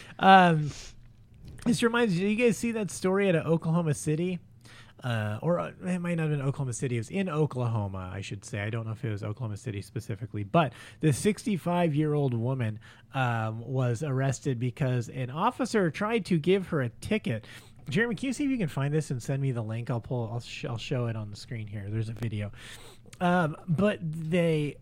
Um, this reminds you. Did you guys see that story out of Oklahoma City? Uh, or uh, it might not have been Oklahoma City. It was in Oklahoma, I should say. I don't know if it was Oklahoma City specifically. But the sixty-five-year-old woman um, was arrested because an officer tried to give her a ticket. Jeremy, can you see if you can find this and send me the link? I'll pull. I'll, sh- I'll show it on the screen here. There's a video. Um, but they...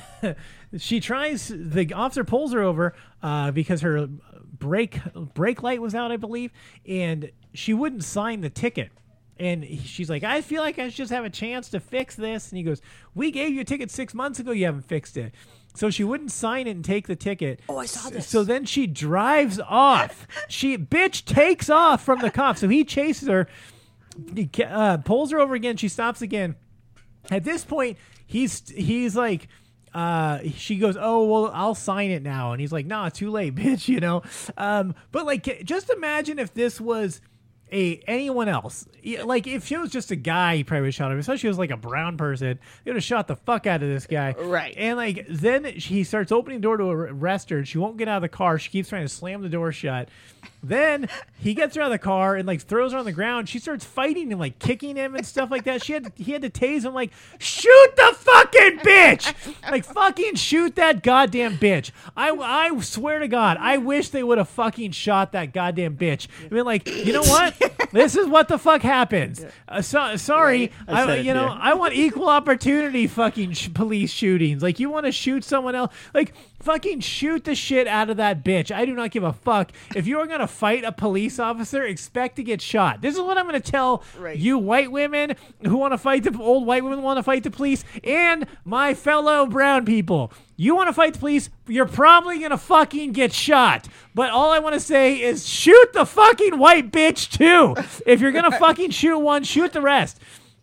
she tries. The officer pulls her over uh, because her brake brake light was out, I believe, and she wouldn't sign the ticket. And he- she's like, I feel like I should just have a chance to fix this. And he goes, we gave you a ticket six months ago. You haven't fixed it. So she wouldn't sign it and take the ticket. Oh, I saw this. So then she drives off. She bitch takes off from the cop. So he chases her, he, ca- uh, pulls her over again. She stops again. At this point, he's he's like, uh, she goes, oh, well, I'll sign it now. And he's like, nah, too late, bitch, you know? Um, but like, just imagine if this was a anyone else. Yeah, like if she was just a guy, he probably would have shot him. Especially if she was like a brown person, they would have shot the fuck out of this guy. Right. And like then he starts opening the door to arrest her, and she won't get out of the car. She keeps trying to slam the door shut. Then he gets her out of the car and like throws her on the ground. She starts fighting and like kicking him and stuff like that. She had to, he had to tase him like, shoot the fucking bitch, like fucking shoot that goddamn bitch. I I swear to God, I wish they would have fucking shot that goddamn bitch. I mean, like, you know what? This is what the fuck happens. Uh, so, sorry, I I, said it, you know, yeah. I want equal opportunity fucking sh- police shootings. Like, you want to shoot someone else, like fucking shoot the shit out of that bitch. I do not give a fuck. If you are gonna fight a police officer, expect to get shot. This is what I'm gonna tell Right. you white women who want to fight the old white women who want to fight the police, and my fellow brown people. You want to fight the police, you're probably gonna fucking get shot. But all I want to say is shoot the fucking white bitch too. If you're gonna fucking shoot one, shoot the rest.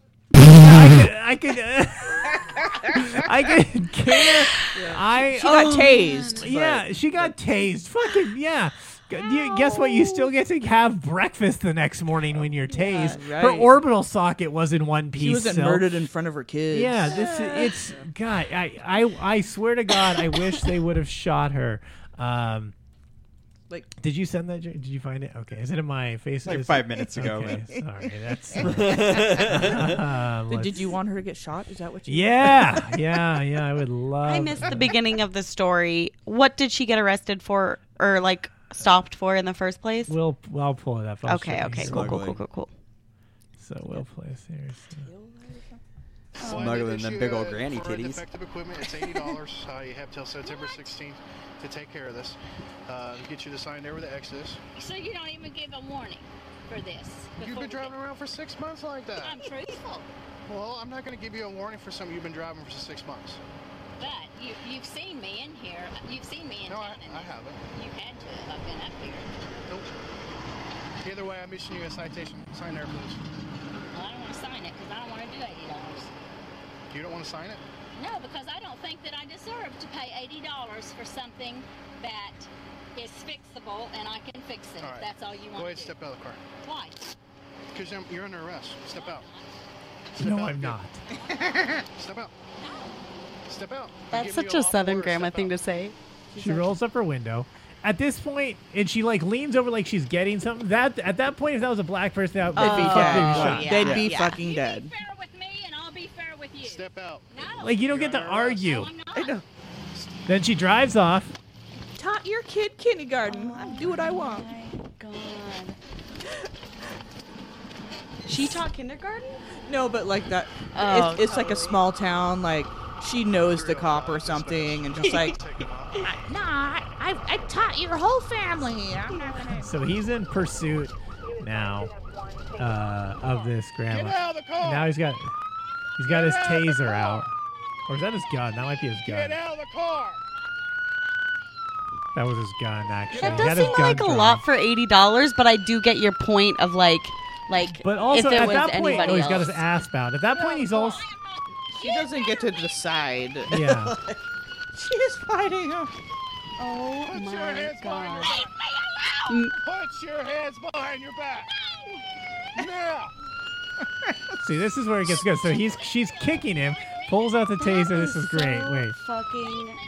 I could, I could, uh, I could care. I She got oh, tased. but- Yeah, she got tased. Fucking yeah. G- You, guess what? You still get to have breakfast the next morning when you're tased. Yeah, Her right. orbital socket was in one piece. She wasn't so- murdered in front of her kids. Yeah, this it's God. I, I I swear to God, I wish they would have shot her. Um, Like, did you send that? Jer- Did you find it? Okay, is it in my face? Like Is- five minutes ago, Okay, man. sorry, that's. um, did, did let's- you want her to get shot? Is that what you? Yeah, yeah, yeah. I would love. I missed the beginning of the story. What did she get arrested for or, like, stopped for in the first place? We'll I'll pull it up. I'll Okay, show you. okay, cool, cool, cool, Smuggling. cool, cool. So we'll play a series. Smuggling them big old granny for titties. defective equipment, it's eighty dollars. uh, you have till September sixteenth to take care of this. Uh, get you to sign there with the Exodus. So you don't even give a warning for this? You've before been driving around for six months like that. I'm truthful, Well, I'm not going to give you a warning for something you've been driving for six months. but You, you've seen me in here. You've seen me in No, I, town. I haven't. You had to have been up here. Nope. Either way, I'm issuing you a citation. Sign there, please. Well, I don't want to sign it because I don't want to do eighty dollars. You don't want to sign it? No, because I don't think that I deserve to pay eighty dollars for something that is fixable and I can fix it. All If right. that's all you Go want ahead, to do. step out of the car. Why? Because you're, you're under arrest. Step out. Step No, out. I'm not. Step out. Step out. That's Give me such a lawful Southern order, grandma step thing out. to say. She rolls up her window. At this point, and she like leans over like she's getting something. That at that point, if that was a black person, that would They'd be fuck, dead. they'd be Oh, shot. yeah. They'd be Yeah. fucking dead. Be fair with me and I'll be fair with you. Step out. No. Like you don't You're get to under arrest. argue. No, I'm not. I know. Then she drives off. Taught your kid kindergarten. I do what I want. Oh my God. She taught kindergarten? No, but like that. Oh. It's, it's like a small town. Like she knows the cop or something, and just like, No, I, I, I taught your whole family. I'm not gonna. So he's in pursuit now uh, of this grandma. Get out of the car. And now he's got he's got his taser out, or is that his gun? That might be his gun. Get out of the car. That was his gun, actually. That He does had his seem gun like a drawn. lot for eighty dollars, but I do get your point of like, like But also if it at was that point, anybody oh, he's got his else. ass bound. At that point, he's also she doesn't get to decide. yeah. She's fighting him. Oh Put your my hands behind your God. back. Mm. Put your hands behind your back. Now. See, this is where it gets good. So he's she's kicking him, pulls out the taser. This is great. So Wait. Fucking.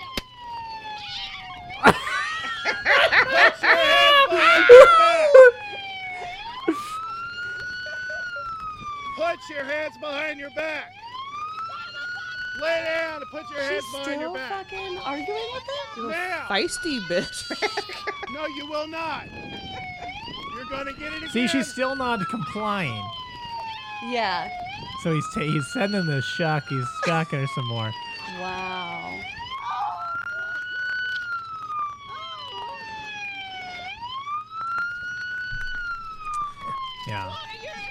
Put your hands behind your back. Put your hands behind your back. Lay down and put your hands She's behind your still back. fucking arguing with him? Now. Feisty bitch. No, you will not. You're gonna get it again. See, she's still not complying. Yeah. So he's ta- he's sending the shock. He's shocking her some more. Wow. Yeah.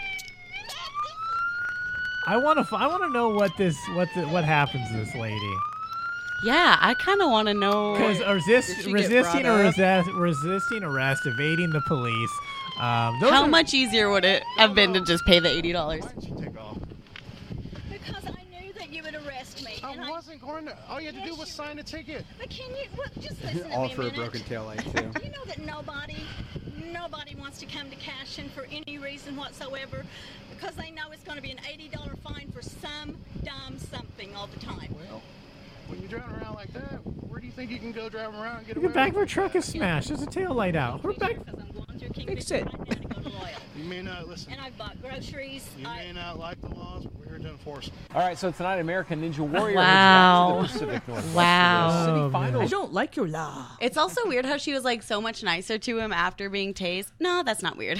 I want to. F- I want to know what this. What the, what happens to this lady? Yeah, I kind of want to know. Because Did resist, she get resisting brought or up? resist, resisting arrest, evading the police. Um, those How are- much easier would it have been to just pay the eighty dollars? Why didn't you take off? Because I knew that you would arrest me. I and I, wasn't going to. All you had to do was sign a ticket. but can you well, just listen to All me for a a minute? broken taillight too. You know that nobody, nobody wants to come to Cashin for any reason whatsoever because they know it's going to be an eighty dollar fine for some dumb something all the time. Well, when you're driving around like that, where do you think you can go driving around and get The away back of with her truck is smashed. There's a tail light out. Her back. Because I'm going through Fix Kingfisher it. right now to go to Loyal. You may not listen. And I've bought groceries. You I, may not like the laws, but we're here to enforce them. All right, so tonight, American Ninja Warrior Wow. heads back to the Pacific Northwest Wow. for the Oh, city man. finals. I don't like your law. It's also weird how she was like so much nicer to him after being tased. No, that's not weird.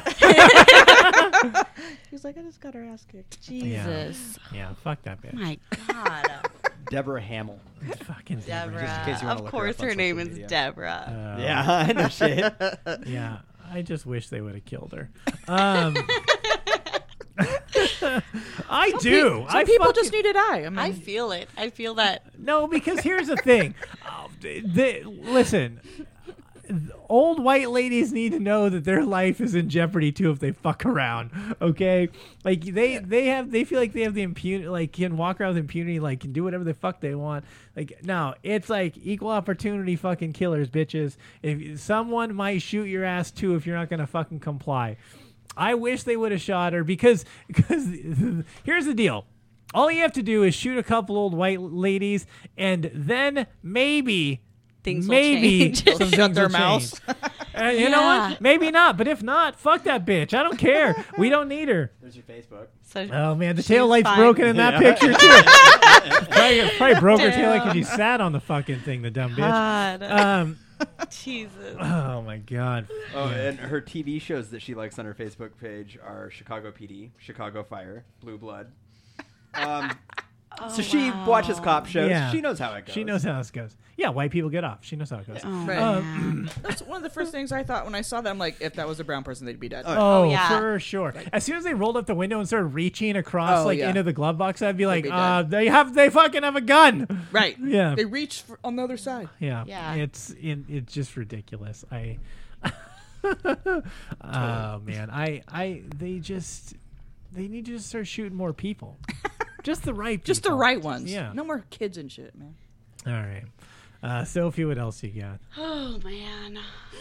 He's like, I just got her ass kicked. Jesus. Yeah. Fuck that bitch. My God. Deborah Hamill. Fucking Deborah. Just in case you wanna Of look her course up on her name social is media. Deborah. Uh, Yeah, I know shit. Yeah. I just wish they would have killed her. Um, I do. Some I people fucking- just need to die. I mean, I feel it. I feel that. No, because here's the thing. Uh, the, listen, old white ladies need to know that their life is in jeopardy too if they fuck around. Okay, like they they have they feel like they have the impunity, like can walk around with impunity, like can do whatever the fuck they want. Like no, it's like equal opportunity fucking killers, bitches. If someone might shoot your ass too if you're not gonna fucking comply. I wish they would have shot her because because here's the deal. All you have to do is shoot a couple old white ladies, and then maybe, Things will maybe change. some Shut things their will mouths. change. Uh, you know Yeah. what? Maybe not. But if not, fuck that bitch. I don't care. We don't need her. There's your Facebook. So Oh man, the she's tail light's fine. broken in that Yeah. picture too. probably, probably broke her tail light because Damn. she sat on the fucking thing. The dumb bitch. God. Um. Jesus. Oh my god. Oh, and her T V shows that she likes on her Facebook page are Chicago P D, Chicago Fire, Blue Blood. Um, Oh, so she wow. watches cop shows. Yeah. She knows how it goes. She knows how this goes. Yeah, white people get off. She knows how it goes. Oh, Right. Um, That's one of the first things I thought when I saw that. I'm like, if that was a brown person, they'd be dead. Oh, Oh, yeah. for sure. As soon as they rolled up the window and started reaching across Oh, like yeah. into the glove box, I'd be like, be uh, dead. they have, they fucking have a gun. Right. Yeah. They reach for, on the other side. Yeah. Yeah. It's it, it's just ridiculous. I. Oh man, I I they just they need to just start shooting more people. Just the right people. Just the right ones. Yeah. No more kids and shit, man. All right. Uh, Sophie, what else you got? Oh man.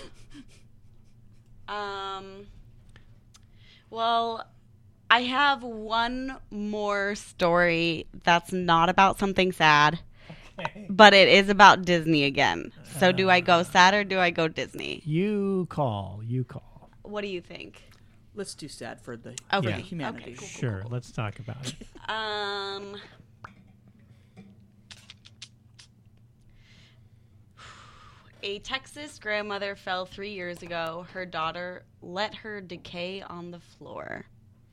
Um. Well, I have one more story that's not about something sad, but it is about Disney again. So, do I go sad or do I go Disney? You call. You call. What do you think? Let's do sad for the, Okay. for Yeah. the humanity. Okay, cool, cool, Sure. Let's talk about it. Um. A Texas grandmother fell three years ago. Her daughter let her decay on the floor.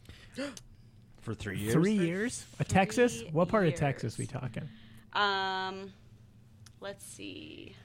For three years. Three years? A Texas? Three What part years. of Texas we talking? Um, let's see.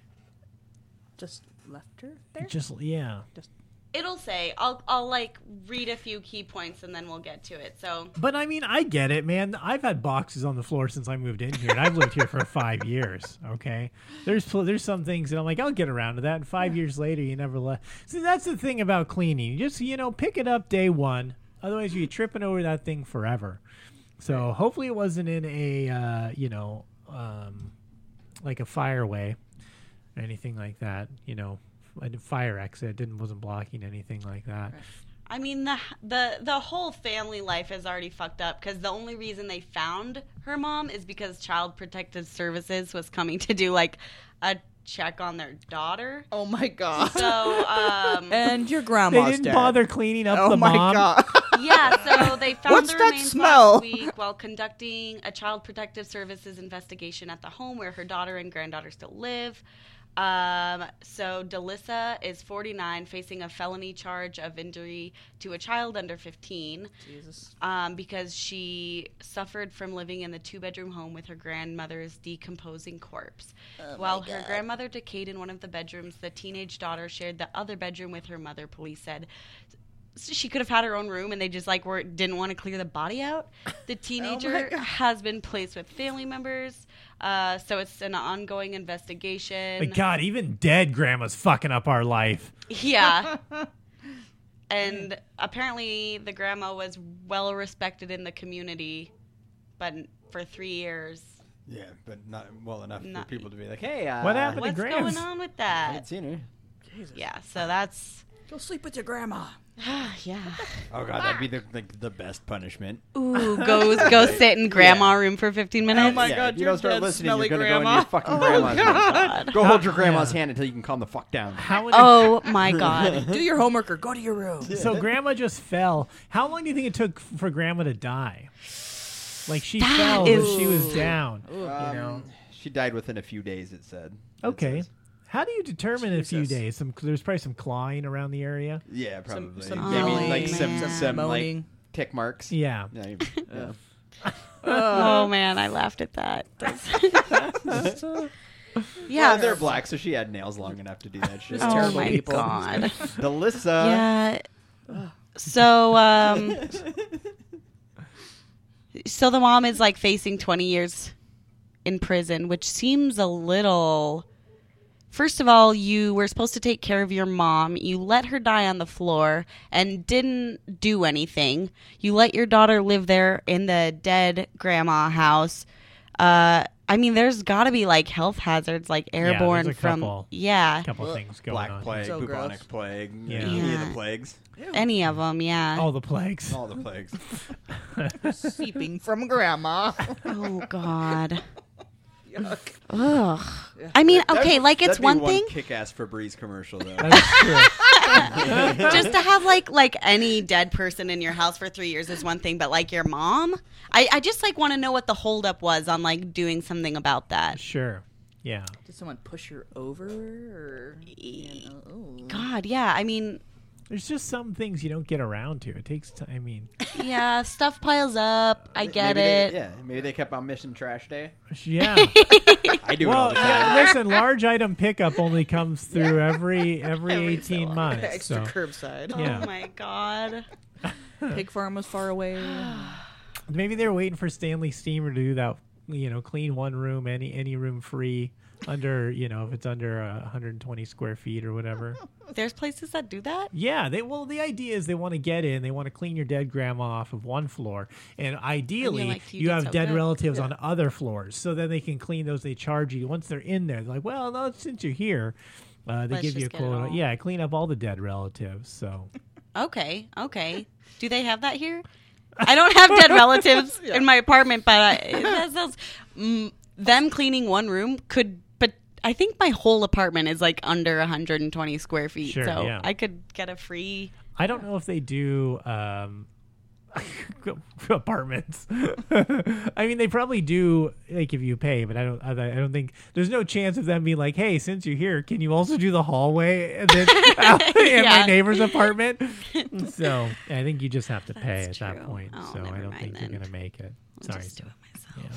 Just left her there? Just yeah. Just It'll say I'll I'll like read a few key points and then we'll get to it. So But I mean, I get it, man. I've had boxes on the floor since I moved in here, and I've lived here for five years. Okay, there's pl- there's some things that I'm like, I'll get around to that. And five years later, you never left. See, that's the thing about cleaning. You just you know pick it up day one. Otherwise, you're tripping over that thing forever. So hopefully, it wasn't in a uh, you know um, like a fireway or anything like that. You know. A fire exit didn't wasn't blocking anything like that. I mean the the the whole family life is already fucked up because the only reason they found her mom is because Child Protective Services was coming to do like a check on their daughter. Oh my god! So um, and your grandma's They didn't dead. bother cleaning up oh the my mom. god! yeah, so they found What's the that remains smell? last week while conducting a Child Protective Services investigation at the home where her daughter and granddaughter still live. Um, so Delissa is forty-nine, facing a felony charge of injury to a child under fifteen. Jesus. Um, because she suffered from living in the two-bedroom home with her grandmother's decomposing corpse. Oh While my her God. grandmother decayed in one of the bedrooms, the teenage daughter shared the other bedroom with her mother, police said. So she could have had her own room and they just like were didn't want to clear the body out. The teenager God. has been placed with family members. Uh, so it's an ongoing investigation. But God, even dead grandma's fucking up our life. Yeah. And apparently the grandma was well respected in the community, but for three years. Yeah, but not well enough Not- for people to be like, "Hey, uh, What happened What's to Grams? going on with I that? haven't seen her." Jesus. Yeah, so that's Go sleep with your grandma. yeah. Oh god, that'd be the like the best punishment. Ooh, go go sit in grandma room for fifteen minutes. Oh my Yeah, God, if you you're don't start dead, listening, smelly you're gonna go into grandma. your fucking Oh, grandma's God. room. Go hold your grandma's Yeah. hand until you can calm the fuck down. How many? Oh my God. Do your homework or go to your room. So grandma just fell. How long do you think it took for grandma to die? Like she That fell, is- but she was down. Um, You know. She died within a few days. It said. It Okay. says. How do you determine in a few Jesus. days? Some there's probably some clawing around the area. Yeah, probably. some Maybe moaning, like some man. some like Moaning. tick marks. Yeah. Yeah. you- yeah. Oh man, I laughed at that. Yeah, yeah. they're black, so she had nails long enough to do that shit. Just Oh terrible my people. God. Delissa. Yeah. So um so the mom is like facing twenty years in prison, which seems a little. First of all, you were supposed to take care of your mom. You let her die on the floor and didn't do anything. You let your daughter live there in the dead grandma house. Uh, I mean, there's got to be like health hazards, like airborne there's a from couple- yeah, couple things going Black on. plague, So bubonic gross. plague, Yeah. any of Yeah. the plagues, any of them, yeah. All the plagues. all the plagues. Seeping from grandma. Oh God. Yuck. Ugh. I mean, okay, That'd- like it's that'd be one thing kick-ass Febreze commercial though. That's true. just to have like like any dead person in your house for three years is one thing, but like your mom, I, I just like want to know what the holdup was on like doing something about that. Sure. Yeah. Did someone push her over? Or, you know, oh. God, yeah. I mean, there's just some things you don't get around to. It takes time. I mean, yeah, stuff piles up. I get maybe it. They, yeah, maybe they kept on Mission Trash Day. Yeah, I do. Well, it all the time. yeah, listen, large item pickup only comes through every every, every eighteen so months. Extra so. curbside. Yeah. Oh my god. Pig farm was far away. Maybe they were waiting for Stanley Steamer to do that. You know, clean one room, any any room free. Under, you know, if it's under uh, one hundred twenty square feet or whatever. There's places that do that? Yeah. They well, the idea is they want to get in. They want to clean your dead grandma off of one floor. And ideally, and like, you, you have so dead good. relatives yeah. on other floors. So then they can clean those. They charge you. Once they're in there, they're like, well, no, since you're here, uh, they Let's give you a just get it quote. all. Yeah, clean up all the dead relatives. So. Okay. Okay. Do they have that here? I don't have dead relatives Yeah. in my apartment, but I, that sounds, mm, them cleaning one room could. I think my whole apartment is like under one hundred twenty square feet, Sure, so yeah. I could get a free. I don't know if they do um, apartments. I mean, they probably do, like if you pay, but I don't. I don't think there's no chance of them being like, "Hey, since you're here, can you also do the hallway and then out in Yeah. my neighbor's apartment?" So I think you just have to pay That's at that true. point. Oh, so I never don't mind think then. you're gonna make it. I'll Sorry. just do it myself. Yeah.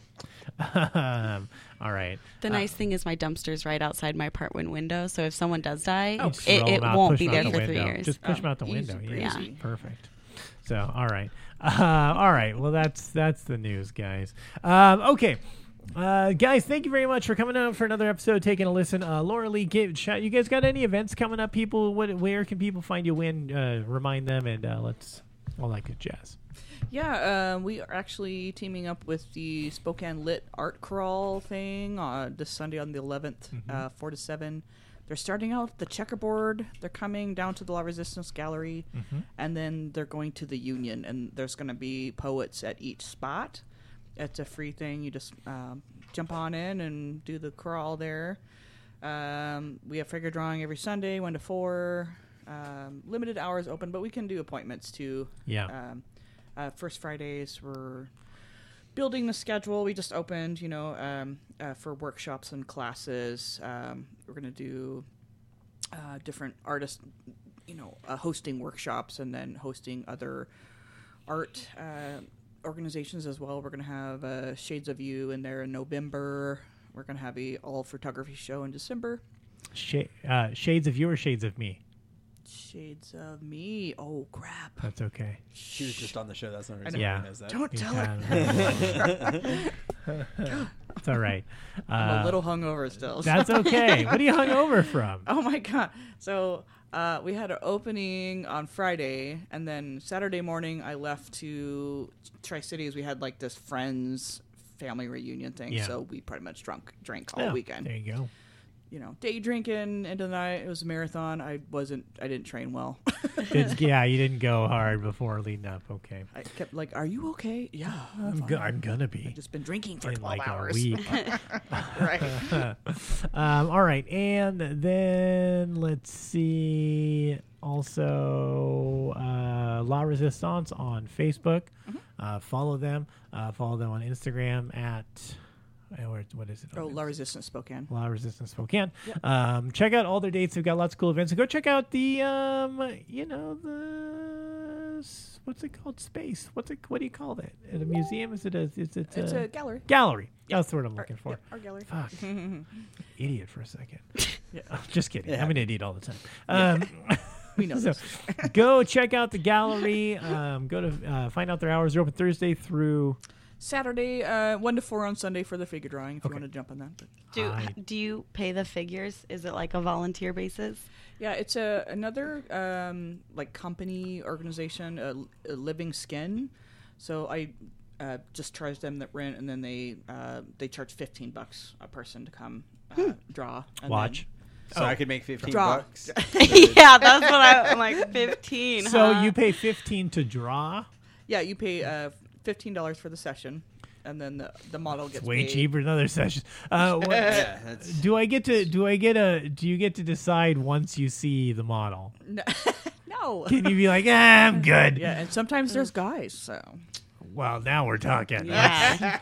um, all right. The Uh, nice thing is my dumpster's right outside my apartment window, so if someone does die, Oh, just it, roll it them out, won't push be them out there the for three window. years. Just push Oh, them out the window. easy Yeah, breezy. perfect. So, all right, uh, all right. Well, that's that's the news, guys. Um, okay, uh, guys, thank you very much for coming out for another episode, taking a listen. Uh, Laura Lee, give, shout, you guys got any events coming up? People, what, where can people find you? When? Uh, remind them, and uh, let's all that good jazz. Yeah, uh, we are actually teaming up with the Spokane Lit Art Crawl thing uh, this Sunday on the eleventh, Mm-hmm. uh, four to seven. They're starting out the checkerboard. They're coming down to the La Resistance Gallery, Mm-hmm. and then they're going to the Union. And there's going to be poets at each spot. It's a free thing. You just um, jump on in and do the crawl there. Um, we have figure drawing every Sunday, one to four. Um, limited hours open, but we can do appointments too. Yeah. Um, uh, first Fridays, we're building the schedule. We just opened, you know, um, uh, for workshops and classes. Um, we're going to do uh, different artist, you know, uh, hosting workshops and then hosting other art uh, organizations as well. We're going to have uh, Shades of You in there in November. We're going to have a all photography show in December. Sh- uh, shades of you or shades of me? Shades of Me. Oh, crap. That's okay. She was just on the show. That's not I reason know. why Yeah. he knows that. Don't You tell can- her. It's all right. I'm Uh, a little hungover still. so- That's okay. What are you hung over from? Oh my god! So uh, we had an opening on Friday, and then Saturday morning I left to Tri Cities. We had like this friends family reunion thing, Yeah. so we pretty much drunk drank all Yeah, weekend. There you go. You know, day drinking into the night. It was a marathon. I wasn't. I didn't train well. It's, yeah, you didn't go hard before leading up. Okay. I kept like, "Are you okay?" Yeah, I'm, go- I'm gonna be. I've just been drinking for in twelve like hours. a week. Right. um, all right, and then let's see. Also, uh, La Resistance on Facebook. Mm-hmm. Uh, follow them. Uh, follow them on Instagram at. uh, where- What is it? Oh, La Resistance Spokane. La Resistance Spokane. Um, check out all their dates. They've got lots of cool events. And go check out the, um, you know, the s- what's it called? Space. What's it? What do you call it? At a museum? Is it a? Is it? It's a gallery. Gallery. That's the word I'm looking for. Yep, our gallery. Fuck. Idiot for a second. Yeah. Just kidding. Yeah. I'm an idiot all the time. Um, We know so this. go check out the gallery. Um, go to uh, find out their hours. They're open Thursday through. Saturday, uh, one to four on Sunday for the figure drawing. If Okay. you want to jump on that. But. Do I- do you pay the figures? Is it like a volunteer basis? Yeah, it's a another um, like company organization, uh, uh, Living Skin. So I uh, just charge them the rent, and then they uh, they charge fifteen bucks a person to come uh, draw. And Watch. So I could make fifteen Draw. bucks. Yeah, that's what I, I'm like. Fifteen. So huh? you pay fifteen to draw. Then, yeah, you pay uh, fifteen dollars for the session, and then the the model gets It's way paid. cheaper than other sessions. Uh, what, Yeah, that's- do I get to? Do I get a? Do you get to decide once you see the model? No. no. Can you be like, ah, I'm good? Yeah, and sometimes there's guys. So Well, now we're talking. Yeah.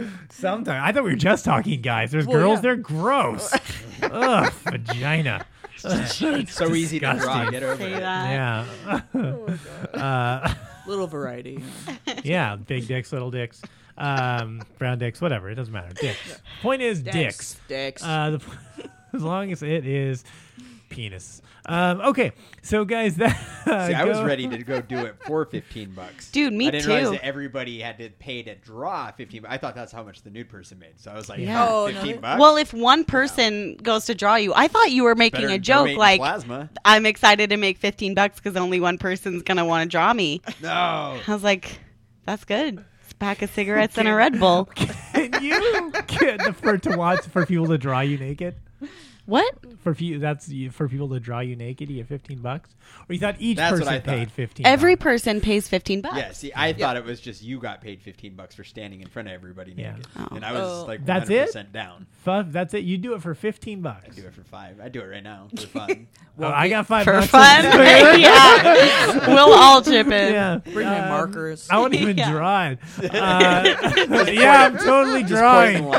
Sometimes I thought we were just talking guys. There's Well, girls. yeah. They're gross. Ugh, vagina. It's so easy to draw. Get over Say it. that. Yeah. uh, Little variety. yeah, big dicks, little dicks, um, brown dicks, whatever. It doesn't matter. Dicks. Point is Dicks. dicks. Dicks. Uh, the, as long as it is penis. Um, okay, so guys, that uh, See, I was go- ready to go do it for fifteen bucks. Dude, me I didn't too. realize that everybody had to pay to draw fifteen. I thought that's how much the nude person made. So I was like, Yeah. Oh, no, fifteen they- bucks. Well, if one person goes to draw you, I thought you were making Better a joke donate like, plasma. I'm excited to make fifteen bucks because only one person's going to want to draw me. No. I was like, that's good. It's a pack of cigarettes and a Red Bull. Can you get for to watch for people to draw you naked? What? For you, that's you- for people to draw you naked. You get fifteen bucks, or you thought each That's what person I thought. paid fifteen. Every bucks? person pays fifteen bucks. Yeah, see, I thought it was just you got paid fifteen bucks for standing in front of everybody Yeah. naked. Oh. And I was Oh. like That's one hundred percent it? down. Fuck, that's it. You do it for fifteen bucks. I do it for five. I do it right now for fun. Well, I got five For bucks. fun? Yeah. We'll all chip in. Yeah. Bring my Um, markers. I won't even Yeah. draw it. Uh, yeah, I'm totally Just point drawing. and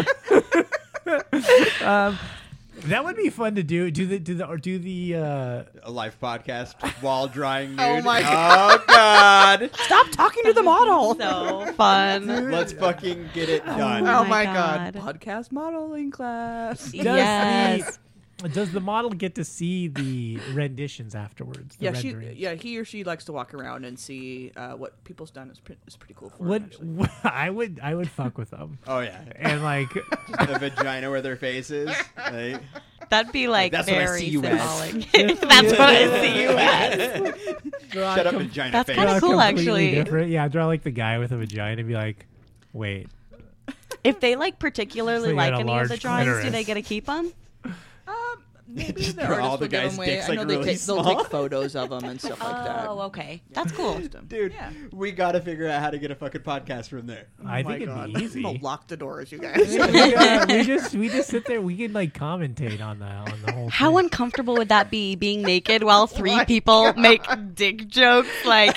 laugh. um, that would be fun to do. Do the do the or do the uh, A live podcast while drawing nude. Oh my Oh god. Stop talking to the model. So fun. Let's fucking get it done. Oh, my my god. God. Podcast modeling class. does Yes. the does the model get to see the renditions afterwards? The Yeah, she. renderings? Yeah, he or she likes to walk around and see uh, what people's done. Is, pre- is pretty cool for Would, him. would I would I would fuck with them Oh yeah. and like The vagina where their face is. Like, That'd be like That's what I very see you as. symbolic. That's what I see you as. draw shut up, com- vagina That's face. kinda draw cool, completely actually. different. Yeah, draw like the guy with a vagina and be like, wait. If they like particularly So you like got a any of the large drawings, do clitoris. they get to keep them? Um, maybe Just the draw artist all the will give guys' them away. dicks, I like, know they really take, they'll small. take photos of them and stuff like that. Oh, okay. That's cool. Dude, Yeah. we gotta figure out how to get a fucking podcast from there. I Oh my think it'd God. be easy. I'll lock the doors, you we, guys. uh, we just we just sit there. We can like commentate on the on the whole. How thing. uncomfortable would that be, being naked while three people make dick jokes like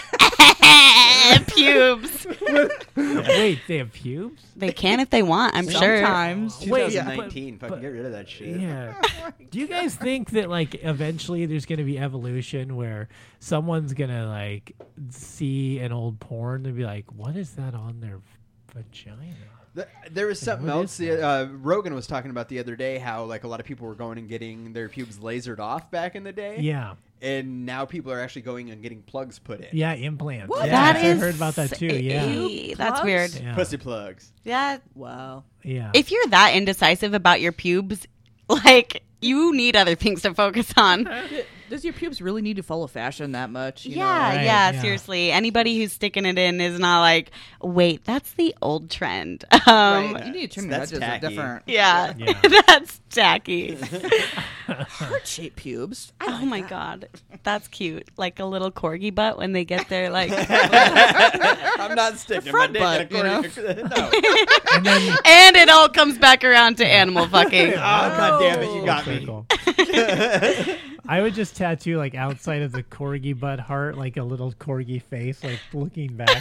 pubes? Wait, they have pubes? They can if they want, I'm sure. Sometimes. Wait, twenty yeah, nineteen, but- fucking but- get rid of that shit. Yeah. Do you guys think that like eventually there's gonna be evolution where someone's gonna like see an old porn and be like, "What is that on their vagina?" Th- There was something What else. is The, uh, Rogan was talking about the other day how like a lot of people were going and getting their pubes lasered off back in the day. Yeah. And now people are actually going and getting plugs put in. Yeah, implants. What? Yeah, That I is heard about that too. Yeah. Hey, that's Plugs? weird. Yeah. Pussy plugs. Yeah. Wow. Yeah. If you're that indecisive about your pubes, like you need other things to focus on. Does your pubes really need to follow fashion that much? You Yeah, Right, yeah, yeah. seriously. Anybody who's sticking it in is not like, wait, that's the old trend. Know? Um, Right. You need to trim That's your edges are tacky. different. Yeah, Yeah. that's tacky. Heart-shaped pubes. I Oh like my that. god, that's cute. Like a little corgi butt when they get there, like, I'm not sticking my front dick butt, in a you corny. No. And then and it all comes back around to animal fucking. Oh, god damn it, you got me. circle. I would just tattoo like outside of the corgi butt heart, like a little corgi face, like looking back.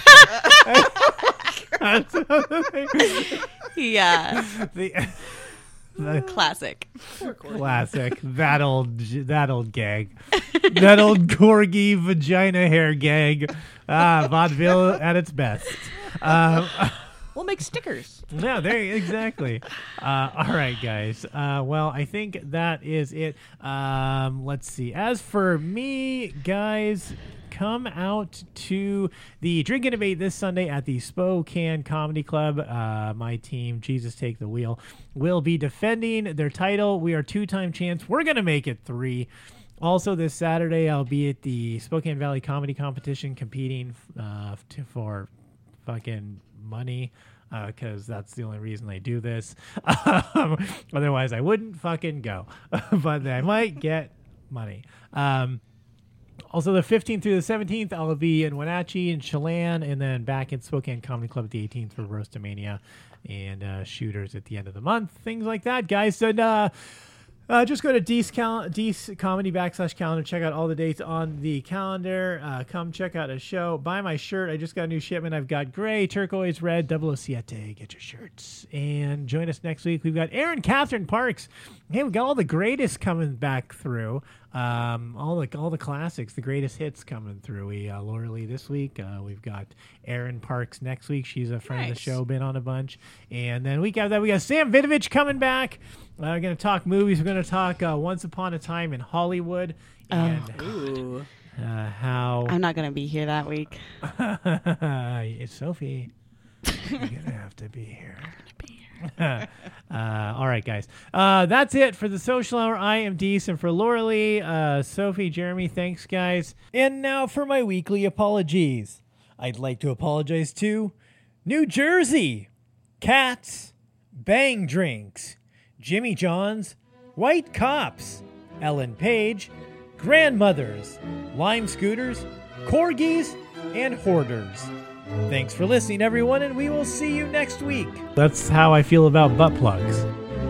Yeah, the, the classic. classic that old that old gag, that old corgi vagina hair gag. Ah, vaudeville at its best. Um, We'll make stickers. No, there exactly. Uh, all right, guys. Uh, well, I think that is it. Um, let's see. As for me, guys, come out to the Drink Innovate this Sunday at the Spokane Comedy Club. Uh, my team, Jesus Take the Wheel, will be defending their title. We are two-time champs. We're gonna make it three. Also, this Saturday, I'll be at the Spokane Valley Comedy Competition competing uh, to, for fucking money, because uh, that's the only reason I do this. Um, otherwise, I wouldn't fucking go. But I might get money. Um, also, the fifteenth through the seventeenth, I'll be in Wenatchee and Chelan, and then back at Spokane Comedy Club at the eighteenth for Roastamania and uh, Shooters at the end of the month. Things like that, guys. And uh, Uh, just go to Deece, cal- Deece Comedy backslash calendar. Check out all the dates on the calendar. Uh, come check out a show. Buy my shirt. I just got a new shipment. I've got gray, turquoise, red, double O Siete. Get your shirts. And join us next week. We've got Aaron Catherine Parks. Hey, we've got all the greatest coming back through. Um, all the all the classics, the greatest hits coming through. We uh, Laura Lee this week. Uh, we've got Erin Parks next week. She's a friend Nice. of the show, been on a bunch. And then week after that, we got Sam Vidovich coming back. Uh, we're going to talk movies. We're going to talk uh, Once Upon a Time in Hollywood and Ooh. uh, how. I'm not going to be here that week. It's Sophie. You're going to have to be here. uh, all right, guys. Uh, that's it for the Social Hour. I am Deece, and for Laura Lee, uh, Sophie, Jeremy, thanks, guys. And now for my weekly apologies. I'd like to apologize to New Jersey, Cats, Bang Drinks, Jimmy John's, White Cops, Ellen Page, Grandmothers, Lime Scooters, Corgis, and Hoarders. Thanks for listening, everyone, and we will see you next week. That's how I feel about butt plugs.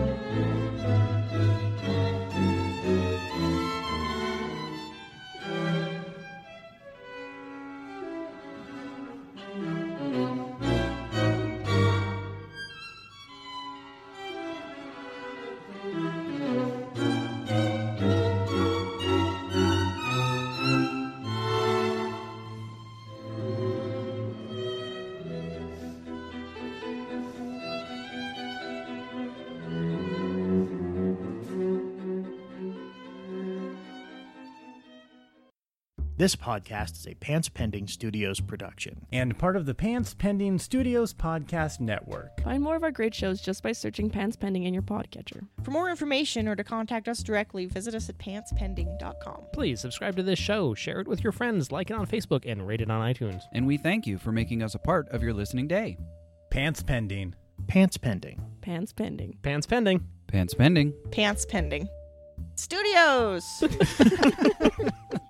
This podcast is a Pants Pending Studios production. And part of the Pants Pending Studios podcast network. Find more of our great shows just by searching Pants Pending in your podcatcher. For more information or to contact us directly, visit us at pants pending dot com. Please subscribe to this show, share it with your friends, like it on Facebook, and rate it on iTunes. And we thank you for making us a part of your listening day. Pants Pending. Pants Pending. Pants Pending. Pants Pending. Pants Pending. Pants pending. Studios!